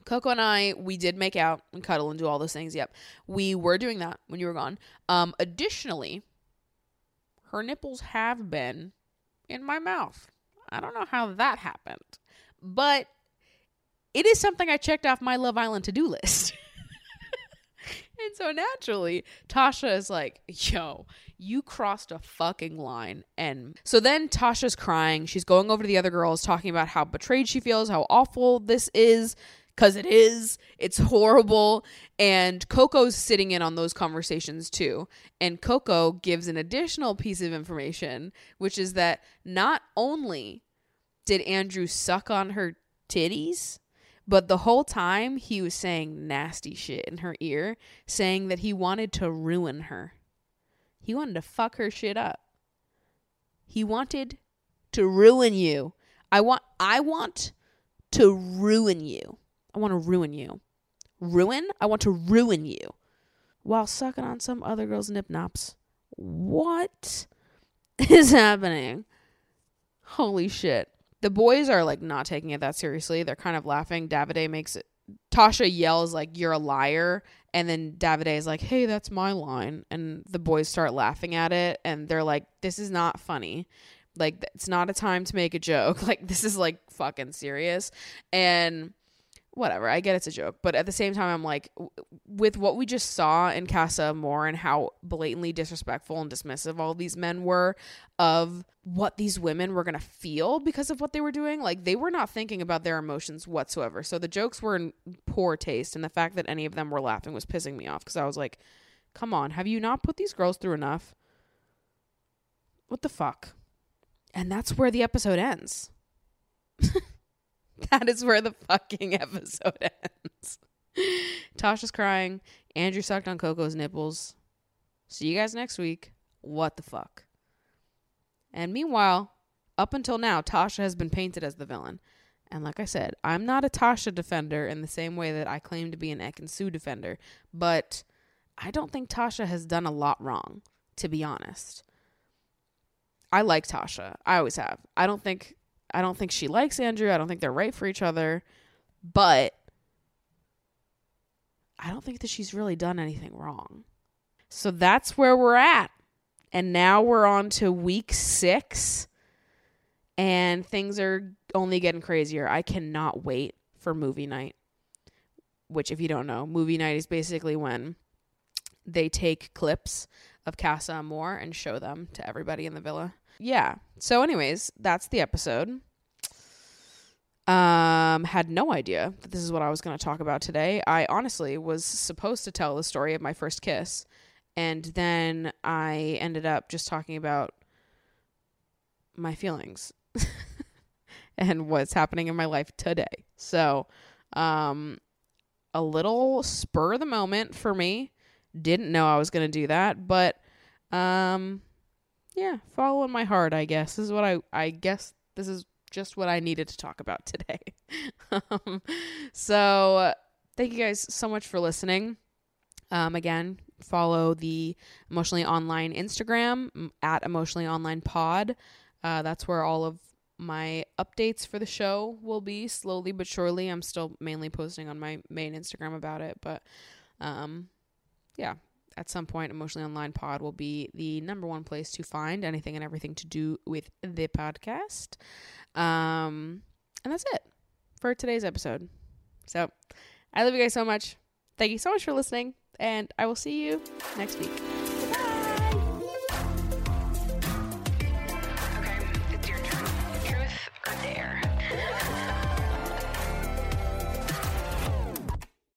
Coco and we did make out and cuddle and do all those things. Yep. We were doing that when you were gone. Additionally, her nipples have been in my mouth. I don't know how that happened, but it is something I checked off my Love Island to-do list. And so naturally, Tasha is like, yo, you crossed a fucking line. And so then Tasha's crying. She's going over to the other girls, talking about how betrayed she feels, how awful this is, because it is. It's horrible. And Coco's sitting in on those conversations too. And Coco gives an additional piece of information, which is that not only did Andrew suck on her titties, but the whole time he was saying nasty shit in her ear, saying that he wanted to ruin her. He wanted to fuck her shit up. He wanted to ruin you. I want to ruin you. I want to ruin you. Ruin? I want to ruin you. While sucking on some other girl's nip nops. What is happening? Holy shit. The boys are like not taking it that seriously. They're kind of laughing. Davide makes it. Tasha yells like, you're a liar. And then Davide is like, hey, that's my line. And the boys start laughing at it. And they're like, this is not funny. Like, it's not a time to make a joke. Like, this is like fucking serious. And whatever, I get it's a joke. But at the same time, I'm like, with what we just saw in Casa Amor and how blatantly disrespectful and dismissive all these men were of what these women were going to feel because of what they were doing, like they were not thinking about their emotions whatsoever. So the jokes were in poor taste. And the fact that any of them were laughing was pissing me off because I was like, come on, have you not put these girls through enough? What the fuck? And that's where the episode ends. That is where the fucking episode ends. Tasha's crying. Andrew sucked on Coco's nipples. See you guys next week. What the fuck? And meanwhile, up until now, Tasha has been painted as the villain. And like I said, I'm not a Tasha defender in the same way that I claim to be an Ekin-Su defender. But I don't think Tasha has done a lot wrong, to be honest. I like Tasha. I always have. I don't think she likes Andrew. I don't think they're right for each other. But I don't think that she's really done anything wrong. So that's where we're at. And now we're on to week 6. And things are only getting crazier. I cannot wait for movie night. Which, if you don't know, movie night is basically when they take clips of Casa Amor and show them to everybody in the villa. Yeah. So anyways, that's the episode. Had no idea that this is what I was going to talk about today. I honestly was supposed to tell the story of my first kiss. And then I ended up just talking about my feelings and what's happening in my life today. So, a little spur of the moment for me. Didn't know I was going to do that, but, yeah, following my heart, I guess. This is what I guess this is just what I needed to talk about today. So thank you guys so much for listening. Again, follow the Emotionally Online Instagram at Emotionally Online Pod. That's where all of my updates for the show will be, slowly but surely. I'm still mainly posting on my main Instagram about it, but yeah, at some point, Emotionally Online Pod will be the number one place to find anything and everything to do with the podcast. And that's it for today's episode. So I love you guys so much. Thank you so much for listening, and I will see you next week.